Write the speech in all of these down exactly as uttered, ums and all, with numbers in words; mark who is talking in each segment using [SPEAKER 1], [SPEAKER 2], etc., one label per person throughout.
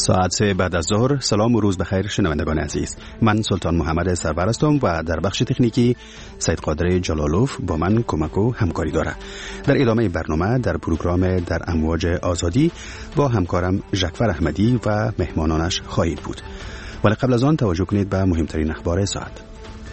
[SPEAKER 1] ساعت سه بعد از ظهر. سلام و روز بخیر شنوندگان عزیز. من سلطان محمد سرور هستم و در بخش تکنیکی سید قادر جلالوف با من کمک و همکاری داره. در ادامه برنامه در پروگرام در امواج آزادی با همکارم ژکفر احمدی و مهمانانش خواهید بود. ولی قبل از آن توجه کنید به مهمترین اخبار ساعت.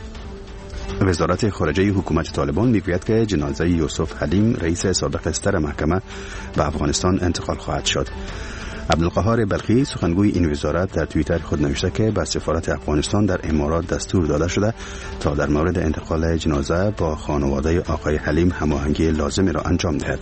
[SPEAKER 1] وزارت خارجه حکومت طالبان میگوید که جنازه یوسف حلیم رئیس سابق استر محکمه به افغانستان انتقال خواهد شد. عبدالقهار بلخی سخنگوی این وزارت در توییتر خود نوشته که به سفارت افغانستان در امارات دستور داده شده تا در مورد انتقال جنازه با خانواده آقای حلیم هماهنگی لازم را انجام دهد.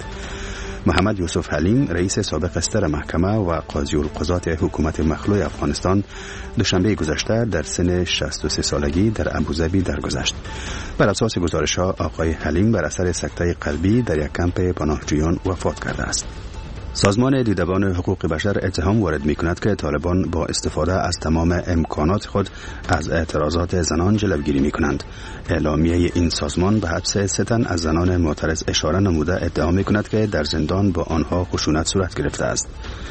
[SPEAKER 1] محمد یوسف حلیم رئیس سابق استر محکمه و قاضی القضات حکومت مخلوع افغانستان دوشنبه گذشته در سن شصت و سه سالگی در ابوظبی درگذشت. بر اساس گزارش‌ها آقای حلیم بر اثر سکته قلبی در یک کمپ پناهجویان وفات کرده است. سازمان دیدبان حقوق بشر اتهام وارد می‌کند که طالبان با استفاده از تمام امکانات خود از اعتراضات زنان جلوگیری می‌کنند. اعلامیه این سازمان به حبس سه تن از زنان معترض اشاره نموده ادعا می‌کند که در زندان با آنها خشونت صورت گرفته است.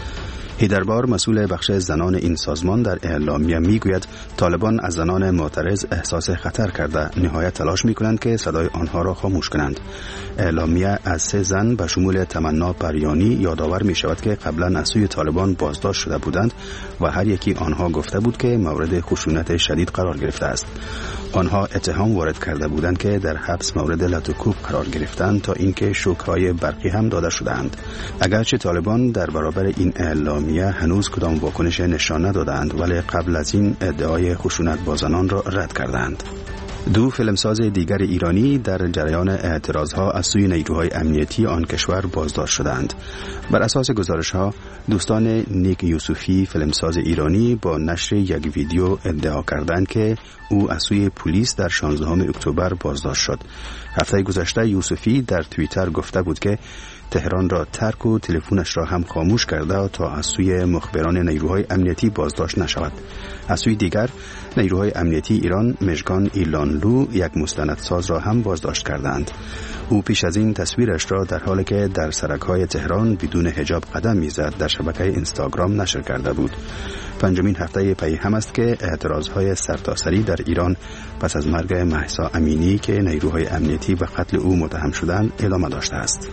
[SPEAKER 1] هیدربار مسئول بخش زنان این سازمان در اعلامیه میگوید طالبان از زنان معترض احساس خطر کرده نهایت تلاش میکنند که صدای آنها را خاموش کنند. اعلامیه از سه زن به شمول تمنا پریانی یادآور می شود که قبلا از سوی طالبان بازداشت شده بودند و هر یکی آنها گفته بود که مورد خشونت شدید قرار گرفته است. آنها اتهام وارد کرده بودند که در حبس مورد لط و کوب قرار گرفتند تا اینکه شوک‌های برقی هم داده شدند. اگرچه طالبان در برابر این اعلامیه هنوز کدام واکنش نشان ندادند ولی قبل از این ادعای خشونت با زنان را رد کردند. دو فیلمساز دیگر ایرانی در جریان اعتراضها از سوی نیروهای امنیتی آن کشور بازداشت شدند. بر اساس گزارش‌ها دوستان نیک یوسفی فیلمساز ایرانی با نشر یک ویدیو ادعا کردند که او از سوی پلیس در شانزدهم اکتبر بازداشت شد. هفته گذشته یوسفی در توییتر گفته بود که تهران را ترک و تلفنش را هم خاموش کرده تا از سوی مخبران نیروهای امنیتی بازداشت نشود. از سوی دیگر نیروهای امنیتی ایران مژگان ایلانلو یک مستندساز را هم بازداشت کردند. او پیش از این تصویرش را در حالی که در سرک‌های تهران بدون حجاب قدم می‌زد در شبکه اینستاگرام نشر کرده بود. پنجمین هفته پی هم است که اعتراضهای سرتاسری در ایران پس از مرگ مهسا امینی که نیروهای امنیتی به قتل او متهم شدند ادامه داشته است.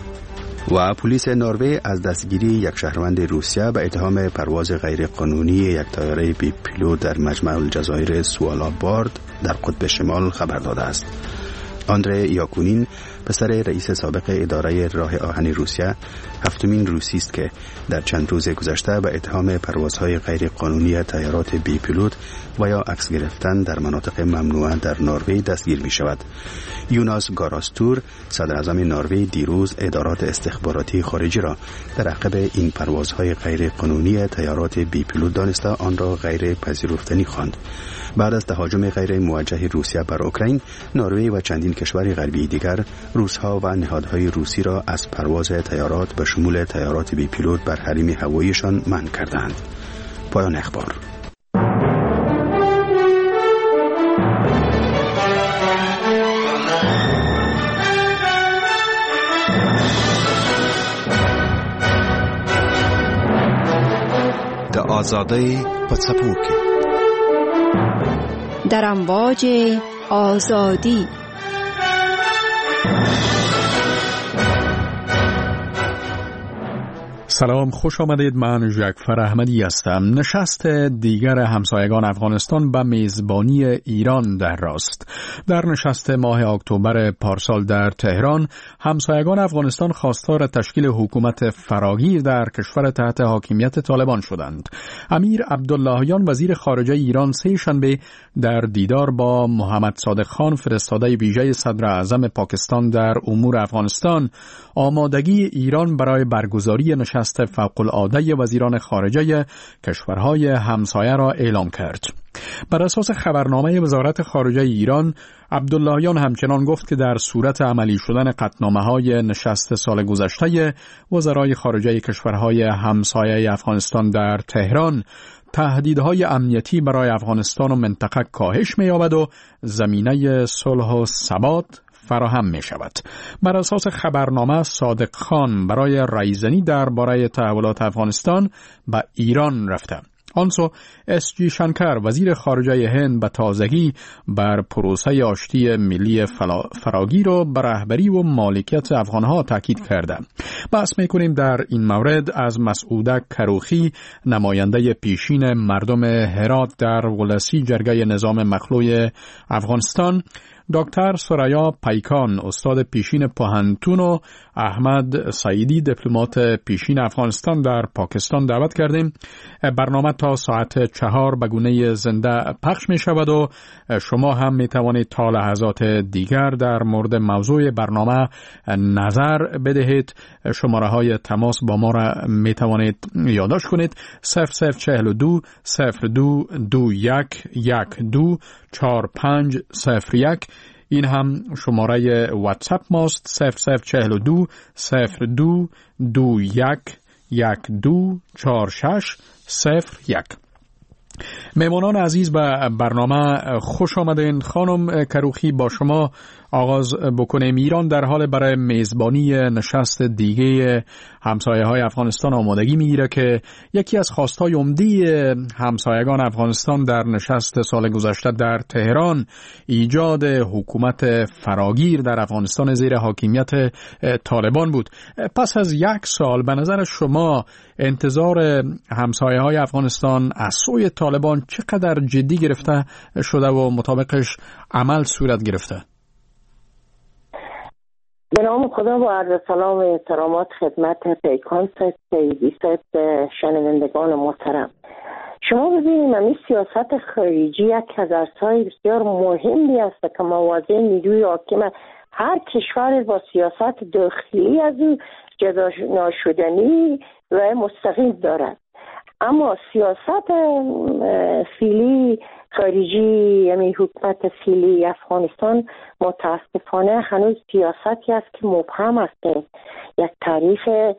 [SPEAKER 1] و پلیس نروژ از دستگیری یک شهروند روسیه به اتهام پرواز غیر قانونی یک طیاره بی پیلوت در مجمع الجزایر سوالابارد در قطب شمال خبر داده است. آندری یاکونین پسر رئیس سابق اداره راه آهن روسیه هفتمین روسی است که در چند روز گذشته به اتهام پروازهای غیر قانونی طیارات بی پیلوت و یا عکس گرفتن در مناطق ممنوعه در نروژ دستگیر می شود. یوناس گاراستور صدر اعظم نروژ دیروز ادارات استخباراتی خارجی را در عقب این پروازهای غیر قانونی طیارات بی پیلوت دانسته آن را غیر پذیرفتنی خواند. بعد از تهاجم غیر موجه روسیه بر اوکراین، نروژ و چندین کشور غربی دیگر روس‌ها و نهادهای روسی را از پرواز طیارات به شمول طیارات بی پیلوت بر حریم هواییشان منع کردند. پایان اخبار.
[SPEAKER 2] د آزادی په څپو کې
[SPEAKER 3] در امواج آزادی.
[SPEAKER 4] سلام، خوش آمدید. من ژکفر احمدی هستم. نشست دیگر همسایگان افغانستان به میزبانی ایران در راست. در نشست ماه اکتبر پارسال در تهران، همسایگان افغانستان خواستار تشکیل حکومت فراگیر در کشور تحت حاکمیت طالبان شدند. امیر عبداللهیان وزیر خارجه ایران سه شنبه در دیدار با محمد صادق خان فرستاده ویژه صدر اعظم پاکستان در امور افغانستان آمادگی ایران برای برگزاری نشست فوق‌العاده وزیران خارجه کشورهای همسایه را اعلام کرد. بر اساس خبرنامه وزارت خارجه ایران، عبداللهیان همچنان گفت که در صورت عملی شدن قطعنامه‌های نشست سال گذشته وزرای خارجه کشورهای همسایه افغانستان در تهران، تهدیدهای امنیتی برای افغانستان و منطقه کاهش می‌یابد و زمینه صلح و ثبات فراهم می شود. بر اساس خبرنامه، صادق خان برای رایزنی درباره تحولات افغانستان به ایران رفته. آنسو اس جی شنکر وزیر خارجه هند به تازگی بر پروسه آشتی ملی فراگیر و بر رهبری و مالکیت افغانها تاکید کرده. بحث میکنیم در این مورد از مسعوده کروخی، نماینده پیشین مردم هرات در ولسی جرگه نظام مخلوع افغانستان، دکتر سریا پیکان استاد پیشین پوهنتون و احمد سعیدی دیپلمات پیشین افغانستان در پاکستان دعوت کردیم. برنامه تا ساعت چهار به گونه زنده پخش می شود و شما هم می توانید تا لحظات دیگر در مورد موضوع برنامه نظر بدهید. شماره های تماس با ما را می توانید یادداشت کنید: صفر صفر چهل دو صفر دو دو یک یک دو چهار پنج صفر یک. این هم شماره واتساپ ماست: صفر صفر چهل دو صفر دو دو یک یک دو چهار شش صفر یک. مهمانان عزیز به برنامه خوش آمدین. خانم کروخی، با شما آغاز بکنیم. ایران در حال برای میزبانی نشست دیگه همسایه های افغانستان آمادگی میگیره که یکی از خواستهای عمدی همسایگان افغانستان در نشست سال گذشته در تهران ایجاد حکومت فراگیر در افغانستان زیر حاکمیت طالبان بود. پس از یک سال به نظر شما انتظار همسایه های افغانستان از سوی طالبان چقدر جدی گرفته شده و مطابقش عمل صورت گرفته؟
[SPEAKER 5] به نام خدا و عرض سلام و احترامات خدمت پیکان صاحب، سیدی صاحب، شنوندگان محترم. شما ببینید این سیاست خارجی یک از ارزهای بسیار مهمی است که موازی نیروی حاکم هر کشور با سیاست داخلی از او جدا ناشدنی و مستقیم دارد. اما سیاست فعلی خارجی، یعنی حکومت فعلی افغانستان، متاسفانه هنوز سیاستی است که مبهم است. یک تعریف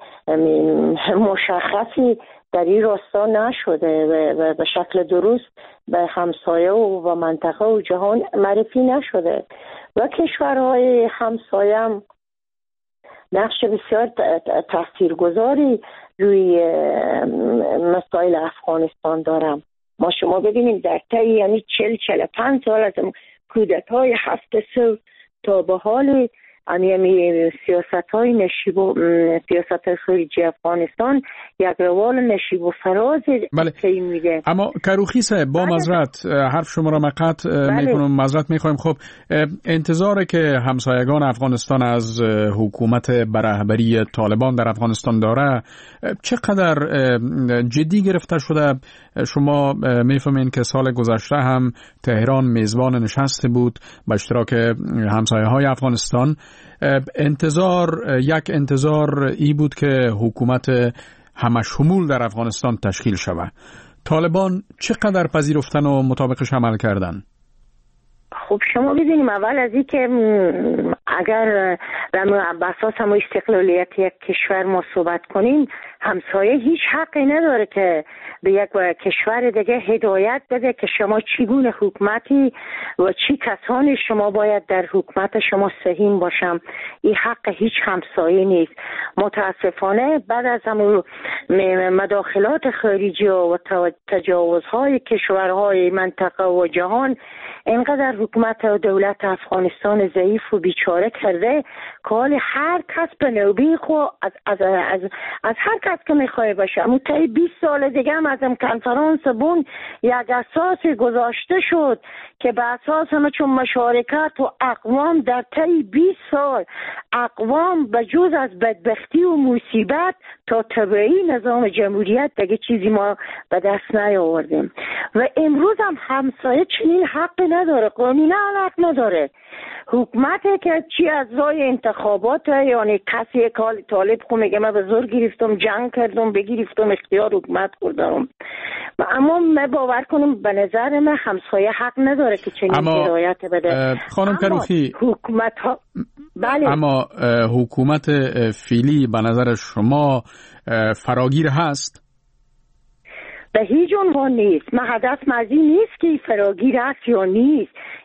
[SPEAKER 5] مشخصی در این راستا نشده و به شکل درست به همسایه و منطقه و جهان معرفی نشده و کشورهای همسایه هم نقش بسیار تاثیرگذاری روی مسائل افغانستان دارم. ما شما ببینیم در طی یعنی چل چل پنج سال از کودتای هفت سال تا به حال یعنی سیاست های نشیب و سیاست خارجی افغانستان یک روال نشیب و فراز طی میده.
[SPEAKER 4] اما کروخی صاحب، با معذرت حرف شما را مقطع میکنم، معذرت میخوایم. خب انتظاره که همسایگان افغانستان از حکومت به رهبری طالبان در افغانستان داره چقدر جدی گرفته شده؟ شما میفهمین که سال گذشته هم تهران میزبان نشست بود به اشتراک همسایه های افغانستان. انتظار یک انتظار ای بود که حکومت همشمول در افغانستان تشکیل شود. طالبان چقدر پذیرفتن و مطابقش عمل کردن؟
[SPEAKER 5] خب شما ببینیم اول از این که اگر بر اساس هم استقلالیت یک کشور ما صحبت کنیم، همسایه هیچ حقی نداره که به یک کشور دیگه هدایت بده که شما چگونه حکومتی و چی کسانی شما باید در حکومت شما سهیم باشم. این حق هیچ همسایه نیست. متاسفانه بعد از هم مداخلات خارجی و تجاوزهای کشورهای منطقه و جهان اینقدر حکومت و دولت افغانستان ضعیف و بیچاره کرده که حال هر کس به نوبه خو از از از از هر کس که میخواه باشه. اما طی بیست سال دیگه هم از این کنفرانس بون یک اساس گذاشته شد که به اساس همه چون مشارکت و اقوام در طی بیست سال اقوام به جز از بدبختی و مصیبت تا طبیعی نظام جمهوریت دیگه چیزی ما به دست نیاوردیم و امروز هم همسایه چنین حقی نداره، قانونا حق نداره. حکومتی که چی از رای انتخابات، یعنی کسی یک حال طالب خو میگه من به زور گرفتم، جنگ کردم، بگرفتم، اختیار حکومت کردم. اما من باور کنم به نظر من همسایه حق نداره که چنین هدایت بده.
[SPEAKER 4] خانم کروخی،
[SPEAKER 5] حکومت ها بله،
[SPEAKER 4] اما حکومت فعلی به نظر شما فراگیر هست؟
[SPEAKER 5] به هیچ عنوان نیست. من هدف مزی نیست که فراگیر است یا نیست.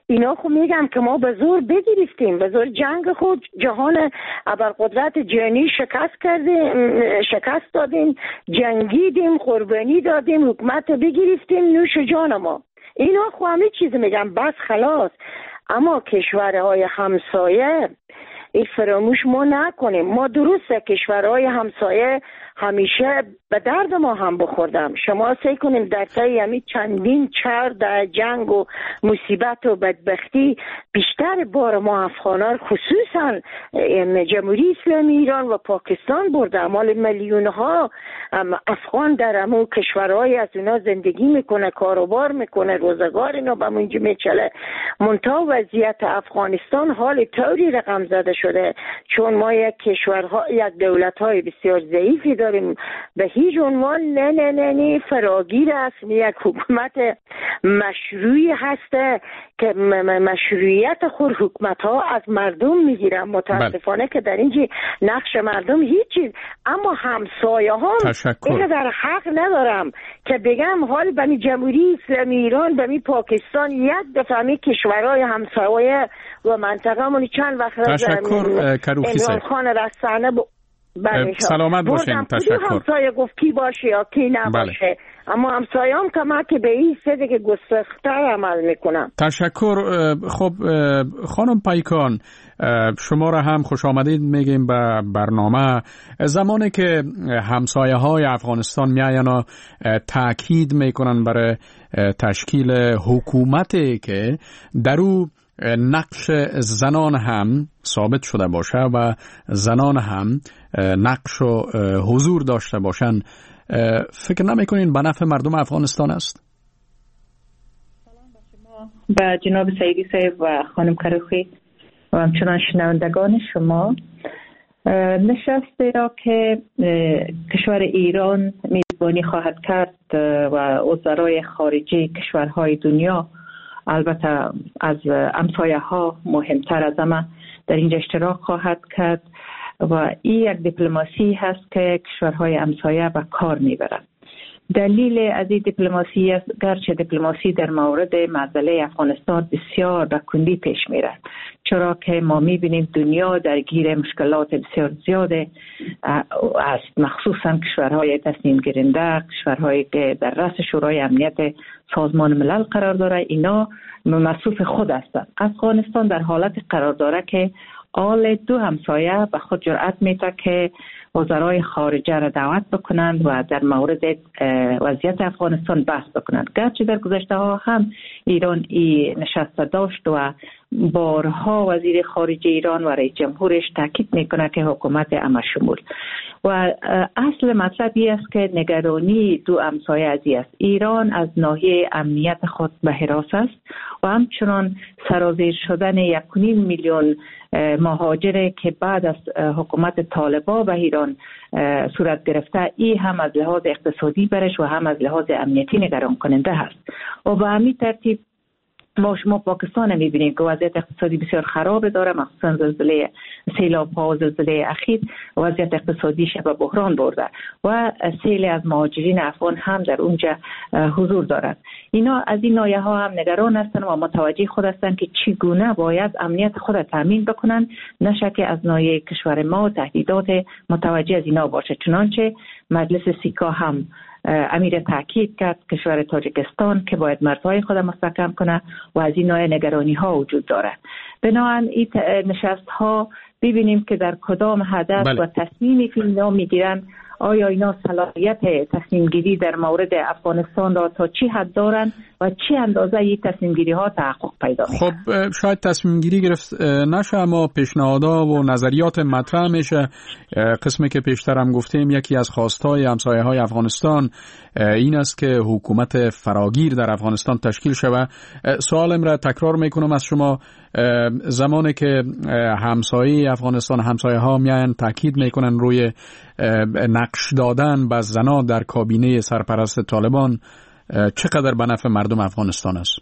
[SPEAKER 5] اینا خب میگم که ما به زور بگیرفتیم، به زور جنگ خود جهان ابرقدرت جهانی شکست کردیم، شکست دادیم، جنگیدیم، قربانی دادیم، حکومت بگیرفتیم، نوش جان ما. اینا خب همه چیز میگم بس خلاص. اما کشورهای همسایه این فراموش ما نکنیم. ما درسته کشورهای همسایه همیشه به درد ما هم بخوردم. شما سعی کنیم در طی همین چندین چهار در جنگ و مصیبت و بدبختی بیشتر بار ما افغانان خصوصا جمهوری اسلامی ایران و پاکستان برده. مال میلیون ها افغان در همون کشورهای از اونا زندگی میکنه، کاروبار میکنه، روزگار اینا به منجا میچله. منتها وضعیت افغانستان حال طوری رقم زده شده چون ما یک کشورها یک دولت‌های بسیار ضعیفی داریم، به هیچ عنوان نه نه نه نه فراگیر است. یک حکومت مشروعی هسته که مشروعیت خود حکومت ها از مردم میگیرن. متاسفانه که در اینجا نقش مردم هیچی. اما همسایه ها اینه در حق ندارم که بگم حال به جمهوری اسلامی ایران به پاکستان یک دفعه می کشورهای همسایه و منطقه مونی چند وقت
[SPEAKER 4] تشکر کروخی
[SPEAKER 5] امران خان رسانه ب...
[SPEAKER 4] سلامت باشین. تشکر.
[SPEAKER 5] همسایه گفت کی باشه یا کی نباشه. بله. اما همسایه هم که ما که به این سده که گستختر عمل میکنم.
[SPEAKER 4] تشکر. خب خانم پیکان شما را هم خوش آمدید میگیم به برنامه. زمانی که همسایه های افغانستان میاین و تاکید میکنن برای تشکیل حکومتی که در او نقش زنان هم ثابت شده باشه و زنان هم نقش و حضور داشته باشن، فکر نمیکنین به نفع مردم افغانستان است؟
[SPEAKER 6] سلام به شما، به جناب سعیدی صاحب و خانم کروخی و همچنان شنوندگان شما. نشستی را که کشور ایران میزبانی خواهد کرد و وزرای خارجه کشورهای دنیا، البته از همسایه ها مهمتر از همه در اینجا اشتراک خواهد کرد و این یک دیپلماسی هست که کشورهای همسایه به کار میبرند. دلیل از این دیپلماسی است گرچه دیپلماسی در مورد مسئله افغانستان بسیار به کندی پیش میره، چرا که ما میبینیم دنیا درگیر مشکلات بسیار زیاده است، مخصوصا کشورهای تصمیم گیرنده، کشورهایی که در رأس شورای امنیت سازمان ملل قرار داره، اینا مصروف خود هستند. افغانستان در حالت قرار داره که آل دو همسایه به خود جرأت میده که وزرای خارجه را دعوت بکنند و در مورد وضعیت افغانستان بحث بکنند. گرچه در گذشته ها هم ایران این نشست داشت و بارها وزیر خارجه ایران و رئیس جمهورش تاکید میکنه که حکومت همه شمول و اصل مطلب این است که نگرانی دو همسایه ازی است. ایران از ناحیه امنیت خود به حراس است و همچنان سرازیر شدن یک و نیم میلیون مهاجر که بعد از حکومت طالبان به ایران صورت گرفته، این هم از لحاظ اقتصادی برش و هم از لحاظ امنیتی نگران کننده هست و به همین ترتیب ما شما پاکستان میبینیم که وضعیت اقتصادی بسیار خراب داره، مخصوصا زلزله سیلاب ها و زلزله اخیر وضعیت اقتصادیش به بحران برده و سیل از مهاجرین افغان هم در اونجا حضور دارد. اینا از این ناحیه ها هم نگران هستند و متوجه خود هستند که چگونه باید امنیت خود را تامین بکنند، نشه که از ناحیه کشور ما تهدیدات متوجه از اینا باشه. چنانچه مجلس سیکا هم امیر تاکید کرد کشور تاجیکستان که باید مرزهای خود مستحکم کنه و از این نوع نگرانی ها وجود داره. بنابراین این نشست ها ببینیم که در کدام هدف بله. و تصمیمی که اینا میگیرن، آیا اینا صلاحیت تصمیم گیری در مورد افغانستان را تا چی حد دارن و چی اندازه این تصمیم گیری ها تحقق پیدا میکنه؟
[SPEAKER 4] خب شاید تصمیم گیری گرفت نشه، اما پیشنهادها و نظریات مطرح میشه. قسمی که پیشترم گفتیم یکی از خواستهای همسایه های افغانستان این است که حکومت فراگیر در افغانستان تشکیل شود. سوالم را تکرار میکنم از شما، زمانی که همسایه افغانستان همسایه ها میان تاکید میکنن روی نقش دادن به زنان در کابینه سرپرست طالبان، چقدر به نفع مردم افغانستان است؟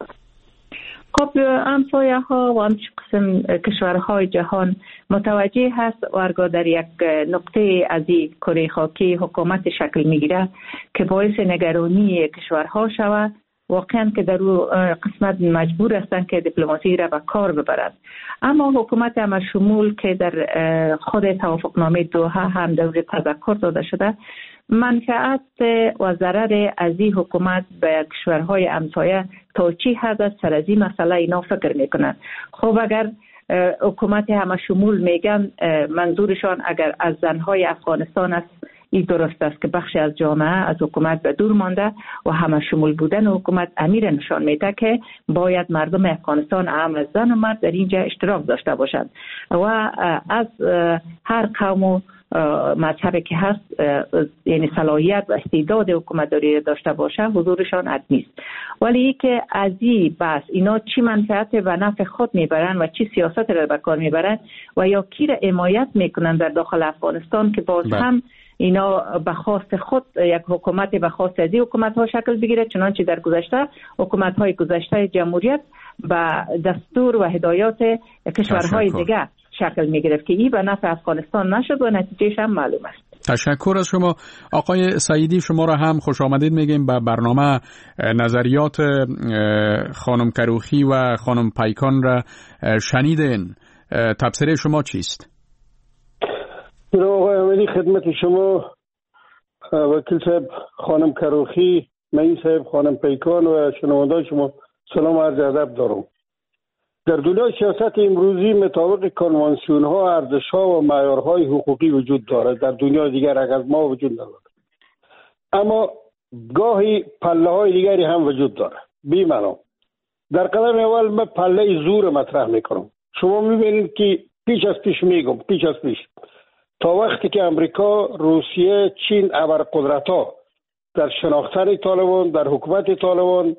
[SPEAKER 6] خب همسایه ها و همچنین قسم کشورهای جهان متوجه هست و هرگاه در یک نقطه از این کره خاکی حکومت شکل میگیره که باعث نگرانی کشورها شود، واقعا که در اون قسمت مجبور هستند که دیپلماسی را به کار ببرند. اما حکومت همشمول که در خود توافقنامه دوحه هم در تذکر داده شده، منفعت و ضرر از این حکومت به کشورهای همسایه تا چی حد است سر از این مسئله اینا فکر میکنن. خب اگر حکومت همشمول میگن منظورشان اگر از زنهای افغانستان است، این درست است که بخشی از جامعه از حکومت به دور مانده و همشمول بودن حکومت امیر نشان میده که باید مردم افغانستان هم از زن و مرد در اینجا اشتراک داشته باشند و از هر قوم و مذهبی که هست یعنی صلاحیت و استعداد حکومت داری داشته باشه حضورشان حتمی است. ولی ای که از این بس اینا چی منفعت و نفع خود میبرن و چی سیاست را به کار میبرن و یا کی را حمایت میکنن در داخل افغانستان که باز بله. هم اینا به خواست خود یک حکومت به خواست از این حکومت ها شکل بگیره، چنانچه در گذشته حکومت های گذشته جمهوریت به دستور و هدایات کشورهای دیگه شکل می گرفت که این به نفع افغانستان نشد و نتیجهش هم معلوم است.
[SPEAKER 4] تشکر از شما آقای سعیدی. شما را هم خوش آمدید میگیم به برنامه. نظریات خانم کروخی و خانم پیکان را شنیدین، تبصره شما چیست؟
[SPEAKER 7] آقای امیری خدمت شما، وکیل صاحب، خانم کروخی، معین صاحب، خانم پیکان و شنوندگان شما سلام و عرض ادب دارم. در دنیای سیاست امروزی مطابق کنوانسیون ها، ارزش ها و معیارهای حقوقی وجود دارد. در دنیای دیگر از ما وجود ندارد، اما گاهی پله های دیگری هم وجود دارد. بی معنا در قدم اول من پله زور مطرح میکنم. شما میبینید که پیش از پیش میگم پیش از پیش تا وقتی که امریکا، روسیه، چین ابرقدرت ها در شناختن طالبان، در حکومت طالبان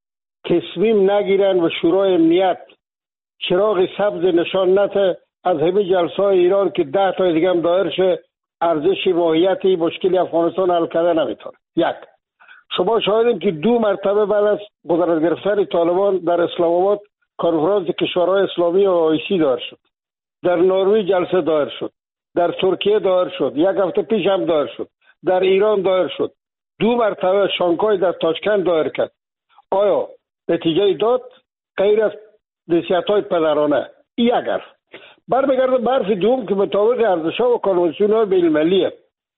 [SPEAKER 7] تصمیم نگیرن و شورای امنیت چراغ سبز نشان نده از همه جلسه های ایران که ده تا دیگه هم دایر شه، ارزش ماهیتی مشکل افغانستان حل کردن نمیتونه. یک، شما شاهدین که دو مرتبه بعد از قدرت گرفتن طالبان در اسلام آباد کنفرانس کشورهای اسلامی و آیسی دایر شد، در نروژ جلسه دایر شد، در ترکیه دایر شد، یک هفته پیش هم دایر شد، در ایران دایر شد، دو مرتبه شانگهای در تاشکند دایر کرد. آیا نتیجه داد؟ غیر از نصیحت‌های پدرانه. این اگر برمیگرده به حرف دوم که مطابق ارزش‌ها و کنوانسیون‌های بین‌المللی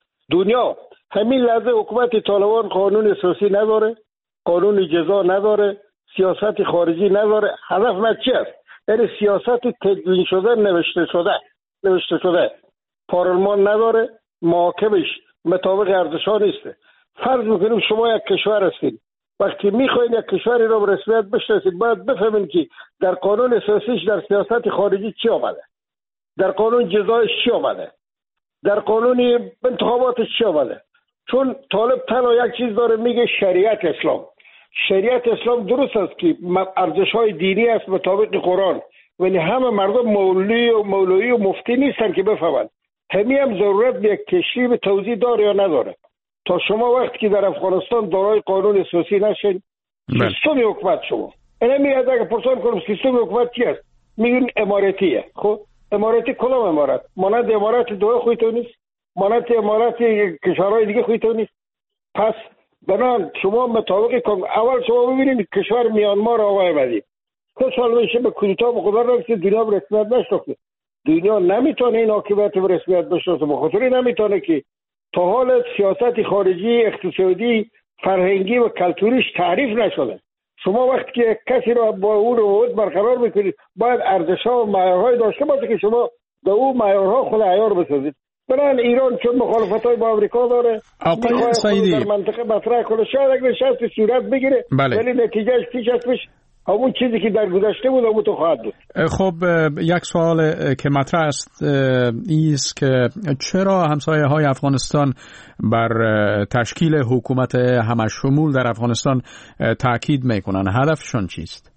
[SPEAKER 7] دنیا همین لحظه حکومت طالبان قانون اساسی نداره، قانون جزا نداره، سیاست خارجی نداره. هدف من چی است؟ یعنی سیاست تدوین شده، نوشته شده نوشته شده پارلمان نداره، محاکمش مطابق ارزش‌ها نیست. فرض می‌کنیم شما یک کشور هستید، وقتی میخواین یک کشوری را به رسمیت بشناسید باید بفهمین که در قانون اساسیش در سیاست خارجی چی آمده، در قانون جزایش چی آمده، در قانون انتخاباتش چی آمده. چون طالب تنها یک چیز داره، میگه شریعت اسلام. شریعت اسلام درست است که ارزش‌های دینی است مطابق قرآن، ولی همه مردم مولوی و مولوی و مفتی نیستن که بفهمن. همین هم ضرورت به یک تشریح به توضیح داره یا نداره. تا شما وقتی که در افغانستان دارای قانون اساسی نشین، سیستم حکومت شما اینه میاد اگه پرسان کنم سیستم حکومت چی است، میگن اماراتیه. خب اماراتی کدام امارات؟ مانند امارات دوحه خودتون نیست، مانند امارات کشورهای دیگه خودتون نیست. پس بنان شما مطابق اول شما ببینید کشور میانمار آقای بدی که سال میشه به کودتا به خدا رسید، دنیا به رسمیت نشناخته. دنیا نمیتونه این حاکمیت به رسمیت بشناسه، به خاطر نمیتونه که تا حال سیاست خارجی، اقتصادی، فرهنگی و کلتوریش تعریف نشده. شما وقتی که کسی را با اون روابط برقرار میکنید باید ارزش‌ها و معیارهای داشته باشه که شما به اون معیارها خود عیار بسازید. برای ایران چون مخالفت‌های با آمریکا داره،
[SPEAKER 4] آقای سعیدی
[SPEAKER 7] در منطقه مطرح کنه، شاید اگه نشست صورت بگیره،
[SPEAKER 4] بله.
[SPEAKER 7] ولی نتیجهش پیش از پیش همون چیزی که در گذشته بود همون تو خواهد بود.
[SPEAKER 4] خب یک سوال که مطرح است ایست که چرا همسایه های افغانستان بر تشکیل حکومت همشمول در افغانستان تاکید میکنن؟ هدفشون چیست؟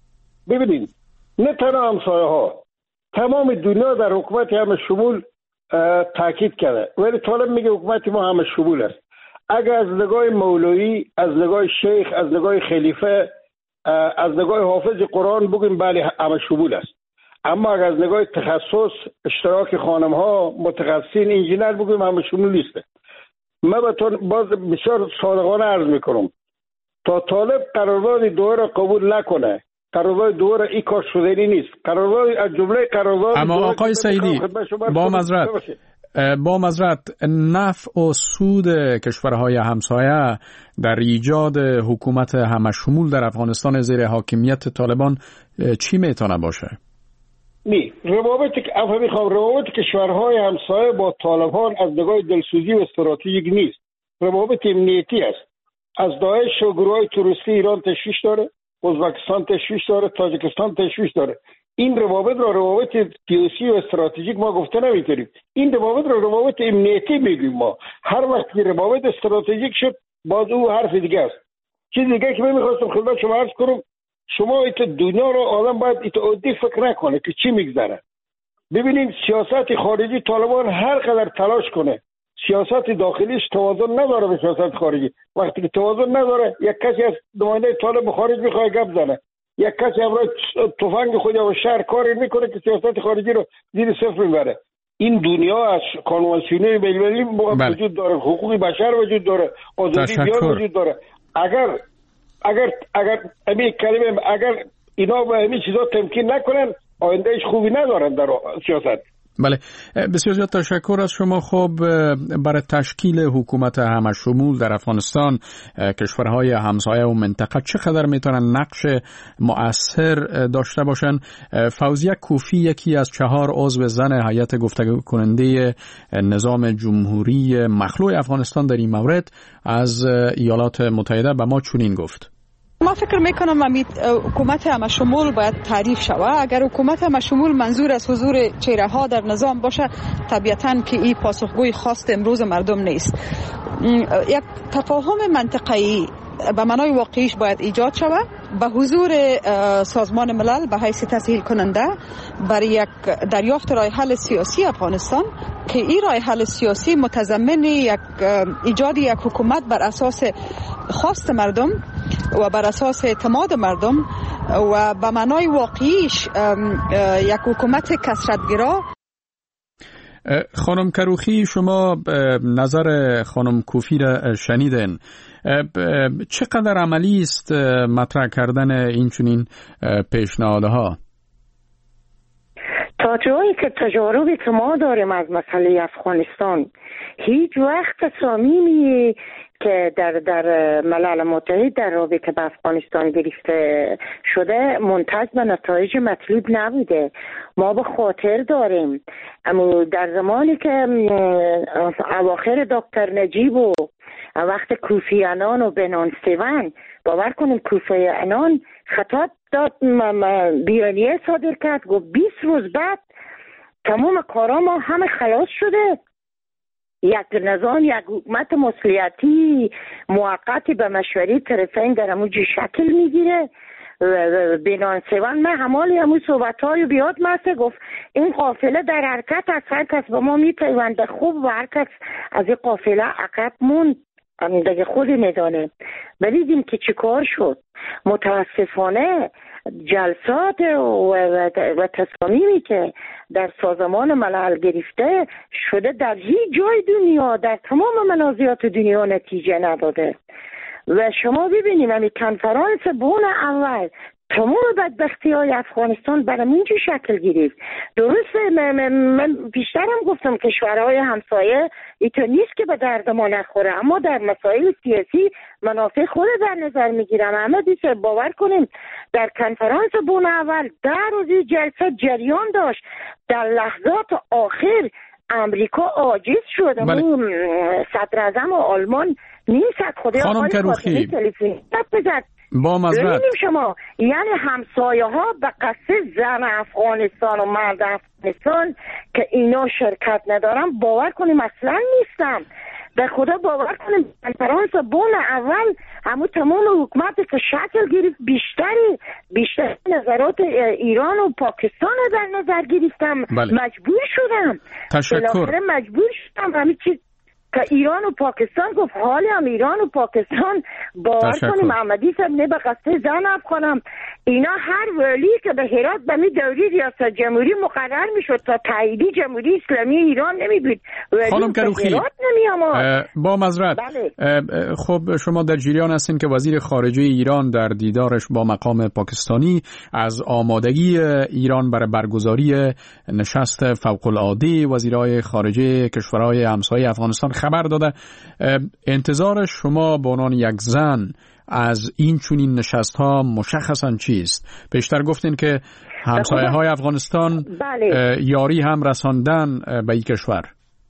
[SPEAKER 7] ببینید، نه تنها همسایه ها، تمام دنیا در حکومت همشمول تاکید کرده، ولی طالب میگه حکومت ما همشمول است. اگر از نگاه مولوی، از نگاه شیخ، از نگاه خلیفه، از نگاه حافظ قرآن بگیم بله همشمول است، اما اگر از نگاه تخصص، اشتراک خانم ها، متخصصین، انجینر بگیم همشمول نیست. من بهتون باز بسیار صادقانه عرض میکنم، تا طالب قرارداد دوره را قبول نکنه، قرارداد دوره این کار شدنی نیست. قرارداد از جمله قرارداد
[SPEAKER 4] اما آقای سعیدی با معذرت با معذرت نفع و سود کشورهای همسایه در ایجاد حکومت همشمول در افغانستان زیر حاکمیت طالبان چی میتونه باشه؟
[SPEAKER 7] نی روابط که افغانی خواه روابط کشورهای همسایه با طالبان از نگاه دلسوزی و استراتژیک نیست، روابط امنیتی است. از داعش و گروهای تروریستی ایران تشویش داره، ازبکستان تشویش داره، تاجیکستان تشویش داره. این روابط را روابط سیاسی و استراتژیک ما گفته نمیتونیم، این روابط را روابط امنیتی میگیم. ما هر وقت که روابط استراتژیک شد باز او حرف دیگه است. چیز دیگه که من میخواستم خدمت شما عرض کنم، شما ایت دنیا رو آدم باید ایت عادی فکر نکنه که چی میگذره. ببینید سیاست خارجی طالبان هر قدر تلاش کنه، سیاست داخلیش توازن نداره به سیاست خارجی. وقتی که توازن نداره، یک کسی از نماینده طالب خارج میخواد گپ زنه، یک کسی امروز تفنگ خود و شهر کاری میکنه که سیاست خارجی رو زیر صفر میبره. این دنیا از کنوانسیونی بین‌المللی وجود داره، حقوق بشر وجود داره، آزادی بیان وجود داره. اگر اگر اگر همین کلمه اگر اینا به همین چیزا تمکین نکنن، آیندهش خوبی ندارن در سیاست.
[SPEAKER 4] بله، بسیار زیاد تشکر از شما. خب برای تشکیل حکومت همشمول در افغانستان کشورهای همسایه و منطقه چقدر میتونن نقش مؤثر داشته باشن؟ فوزیه کوفی یکی از چهار عضو زن هیئت گفتگو کننده نظام جمهوری مخلوع افغانستان در این مورد از ایالات متحده به ما چنین گفت:
[SPEAKER 8] ما فکر میکنم امید حکومت همشمول باید تعریف شود. اگر حکومت همشمول منظور از حضور چهره ها در نظام باشه، طبیعتاً که این پاسخگوی خواست امروز مردم نیست. یک تفاهم منطقه‌ای به معنای واقعیش باید ایجاد شود به حضور سازمان ملل به حیث تسهیل کننده برای یک دریافت راه حل سیاسی افغانستان، که این راه حل سیاسی متضمن یک ایجاد یک حکومت بر اساس خواست مردم و بر اساس اعتماد مردم و به معنای واقعیش یک حکومت کثرت‌گرا.
[SPEAKER 4] خانم کروخی، شما نظر خانم کوفی را شنیدین. چقدر عملی است مطرح کردن این چنین پیشنهادها؟
[SPEAKER 5] تا جایی که تجاربی که ما داریم از مسئله افغانستان، هیچ وقت تصامیمی که در در ملل متحد در رابطه به افغانستان گرفته شده منتج به نتایج مطلوب نبوده. ما به خاطر داریم اما در زمانی که اواخر دکتر نجیب و وقت کوفی عنان و بنان سیون، باور کنیم کوفی عنان خطاب داد، بیانیه صادر کرد، گفت بیست روز بعد تمام کارا ما همه خلاص شده، یک نظام، یک حکومت مسئولیتی موقتی به مشوره طرفین در همونجا شکل میگیره. بنان سیون من همالی همون صحبت های بیاد مسته گفت این قافله در حرکت است، هر کس به ما میپیونده خوب و هر کس از این قافله عقب موند دیگه خودی میدانه. بلیدیم که چی کار شد. متاسفانه جلسات و, و تصامیمی که در سازمان ملل گرفته شده در هیچ جای دنیا، در تمام منازعات دنیا نتیجه نداده. و شما ببینیم همین کنفرانس بون اول تمام بدبختی های افغانستان برای اینجا شکل گرفت. درسته من بیشترم گفتم کشورهای همسایه ایتا نیست که به درد ما نخوره، اما در مسائل سیاسی منافع خود در نظر میگیرم. همه دیگه باور کنیم در کنفرانس بون اول در روزی جلسه جریان داشت، در لحظات آخر امریکا عاجز شد.
[SPEAKER 4] بله.
[SPEAKER 5] صدر اعظم آلمان نیست خدا
[SPEAKER 4] خانم کروخی با مزرد
[SPEAKER 5] شما یعنی همسایه ها به قصد زن افغانستان و مرد افغانستان که اینا شرکت ندارن باور کنیم اصلا نیستم. به خدا باور کنیم کنفرانس بون اول همون تمام حکومت که شکل گرفت بیشتری بیشتر نظرات ایران و پاکستان در نظر گرفتم.
[SPEAKER 4] بله.
[SPEAKER 5] مجبور شدم
[SPEAKER 4] تشکر
[SPEAKER 5] مجبور شدم همین چیز که ایران و پاکستان گفت حالی هم ایران و پاکستان باور کنیم محمدی صاحب نه به قصد زن افغانم اینا هر ولی که به هرات به می دوری ریاست جمهوری مقرر می شد تا تاییدی جمهوری اسلامی ایران نمی بود
[SPEAKER 4] خانم کروخی با معذرت خب شما در جریان هستین که وزیر خارجه ایران در دیدارش با مقام پاکستانی از آمادگی ایران برای برگزاری نشست فوق العاده وزیرای خارجه کشورهای همسایه افغانستان خبر داده. انتظار شما به عنوان یک زن از این چنین نشست ها مشخصا چیست؟ بیشتر گفتین که همسایه های افغانستان بله. یاری هم رساندن به این کشور.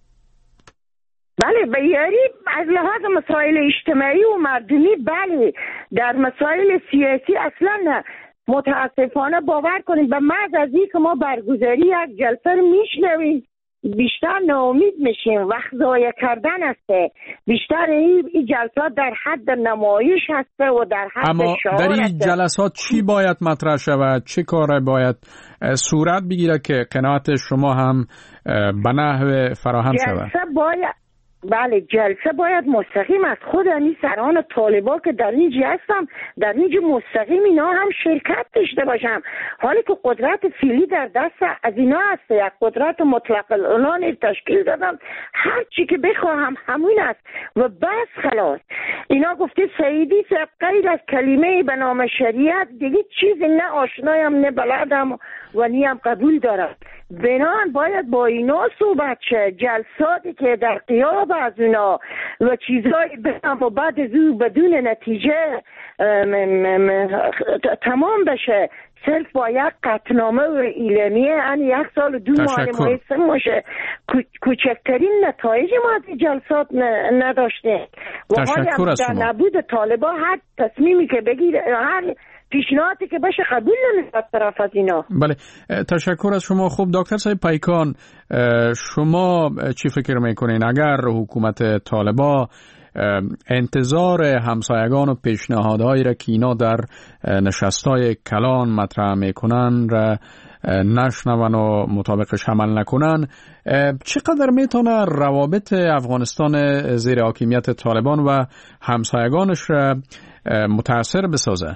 [SPEAKER 5] بله به یاری از لحاظ مسائل اجتماعی و مردمی بله، در مسائل سیاسی اصلا نه. متاسفانه باور کنید به محض از این که ما برگزاری یک جلسه رو میشنویم بیشتر ناامید میشیم. وقت ضایع کردن هسته. بیشتر این, این جلسات در حد نمایش هسته و در حد
[SPEAKER 4] اما
[SPEAKER 5] شعار
[SPEAKER 4] در این
[SPEAKER 5] هسته.
[SPEAKER 4] جلسات چی باید مطرح شود؟ چه کار باید صورت بگیره که قناعت شما هم به نحو فراهم شود؟
[SPEAKER 5] جلسه باید بله جلسه باید مستقیم از خود این سران طالبا که در اینجا هستم در اینجا مستقیم اینا هم شرکت داشته باشم. حالی که قدرت فعلی در دست از اینا هست، یک قدرت مطلق العنان تشکیل دادم، هر چی که بخواهم همون است و بس خلاص. اینا گفته سعیدی صاحب غیر از کلمه به نام شریعت دیگه چیزی نه آشنایم نه بلدم و نیم قبول دارم. بنان باید با اینا صحبت شه. جلساتی که در قیاب از اونا و چیزایی بگم و بعد از او بدون نتیجه تمام بشه، صرف با یک قطعنامه و اعلامیه ان یک سال و دو ماه محیطه باشه. کوچکترین نتایج ما از جلسات نداشته و حالی در نبود طالبا هر تصمیمی که بگیر هر پیشنهادی که بشه قبول نمیشه طرف از اینا.
[SPEAKER 4] بله تشکر از شما. خوب دکتر صاحب پیکان، شما چی فکر میکنین اگر حکومت طالبا انتظار همسایگان و پیشنهادهایی را که اینا در نشستای کلان مطرح میکنن را نشنون و مطابقش عمل نکنن، چقدر میتونه روابط افغانستان زیر حاکمیت طالبان و همسایگانش را متاثر بسازه؟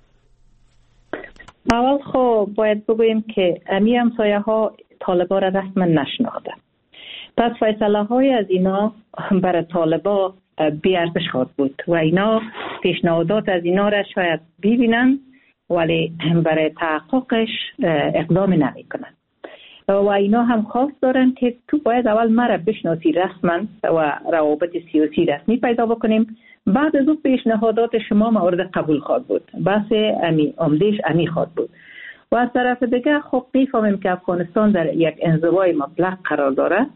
[SPEAKER 6] اول خب باید بگوییم که امی همسایه ها طالبا را رسما نشناخته، پس فیصله های از اینا برای طالبا بی ارزش خواهد بود و اینا پیشنهادات از اینا را شاید ببینن ولی برای تحققش اقدام نمی کنن و اینا هم خواست دارن که تو باید اول مرا بشناسی رسما و روابط سیاسی رسمی پیدا بکنیم، بعد از اون پیشنهادات شما مورد قبول خواهد بود. بحث امی عمدهش امی خواهد بود و از طرف دیگه خب میفهمیم که افغانستان در یک انزوای مطلق قرار داره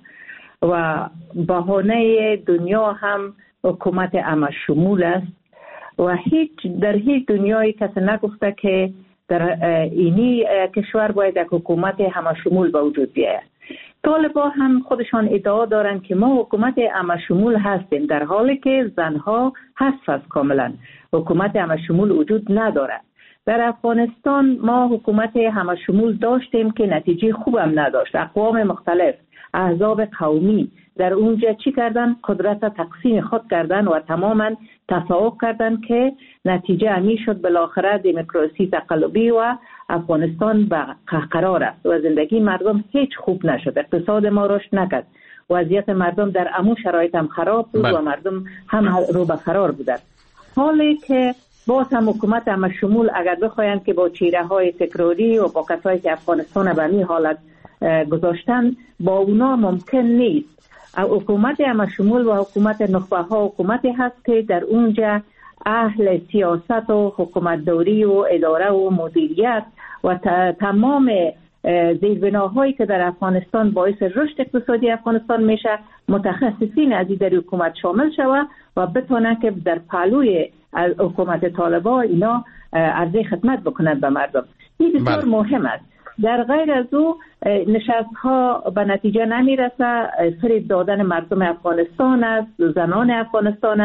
[SPEAKER 6] و بهانه دنیا هم حکومت همه شمول است و هیچ در هیچ دنیای کسی نگفته که در اینی کشور باید یک حکومت همه شمول به وجود بیاید. طالبا هم خودشان ادعا دارن که ما حکومت همه شمول هستیم، در حالی که زنها حذف است کاملا. حکومت همه شمول وجود نداره. در افغانستان ما حکومت همه شمول داشتیم که نتیجه خوبم نداشت. اقوام مختلف، احزاب قومی در اونجا چی کردن؟ قدرت تقسیم خود کردن و تماما تفاوض کردن که نتیجه امی شد بالاخره دموکراسی تقلبی و افغانستان به قهقرار است و زندگی مردم هیچ خوب نشد، اقتصاد ما رشد نکرد، وضعیت مردم در امو شرایط هم خراب بود بل. و مردم هم رو به فرار بودند. حالی که باز هم حکومت هم شمول اگر بخواین که با چهره های تکراری و با کسایی که افغانستان به این حالت گذاشتن با اونا ممکن نیست. حکومت هم شمول و حکومت نخبه ها حکومتی هست که در اونجا اهل سیاست و حکومتداری و اداره و مدیریت و تمام زیربناهایی که در افغانستان باعث رشد اقتصادی افغانستان میشه متخصصین از در حکومت شامل شود و بتونن که در پهلوی حکومت طالبان اینا عرضه خدمت بکنند به مردم. این بسیار مهم است. در غیر از او نشست ها به نتیجه نمی رسه، فریب دادن مردم افغانستان است، زنان افغانستان است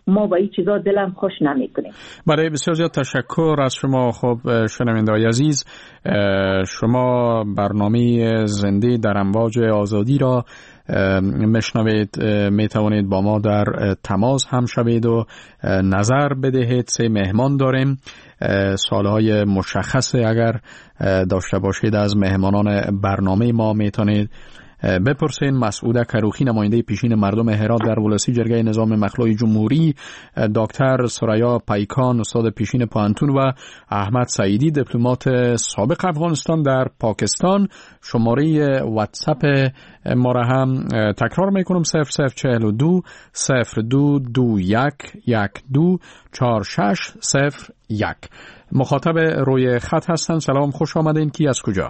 [SPEAKER 6] ما با این چیزا دلم خوش نمی کنیم.
[SPEAKER 4] برای بسیار زیاد تشکر از شما. خب شنونده‌های عزیز، شما برنامه زنده در امواج آزادی را مشنوید. می توانید با ما در تماس هم شوید و نظر بدهید. سه مهمان داریم. سوالهای مشخص اگر داشته باشید از مهمانان برنامه ما میتونید بپرسین. مسعود کروخی، نماینده پیشین مردم هرات در ولسی جرگه نظام مخلوع جمهوری، دکتر سریا پیکان، استاد پیشین پانتون، و احمد سعیدی، دیپلمات سابق افغانستان در پاکستان. شماره واتساپ ما را هم تکرار میکنم: صفر صفر چهل و دو صفر دو دو یک یک دو چهار شش صفر یک. مخاطب روی خط هستن. سلام، خوش آمدین. کی از کجا؟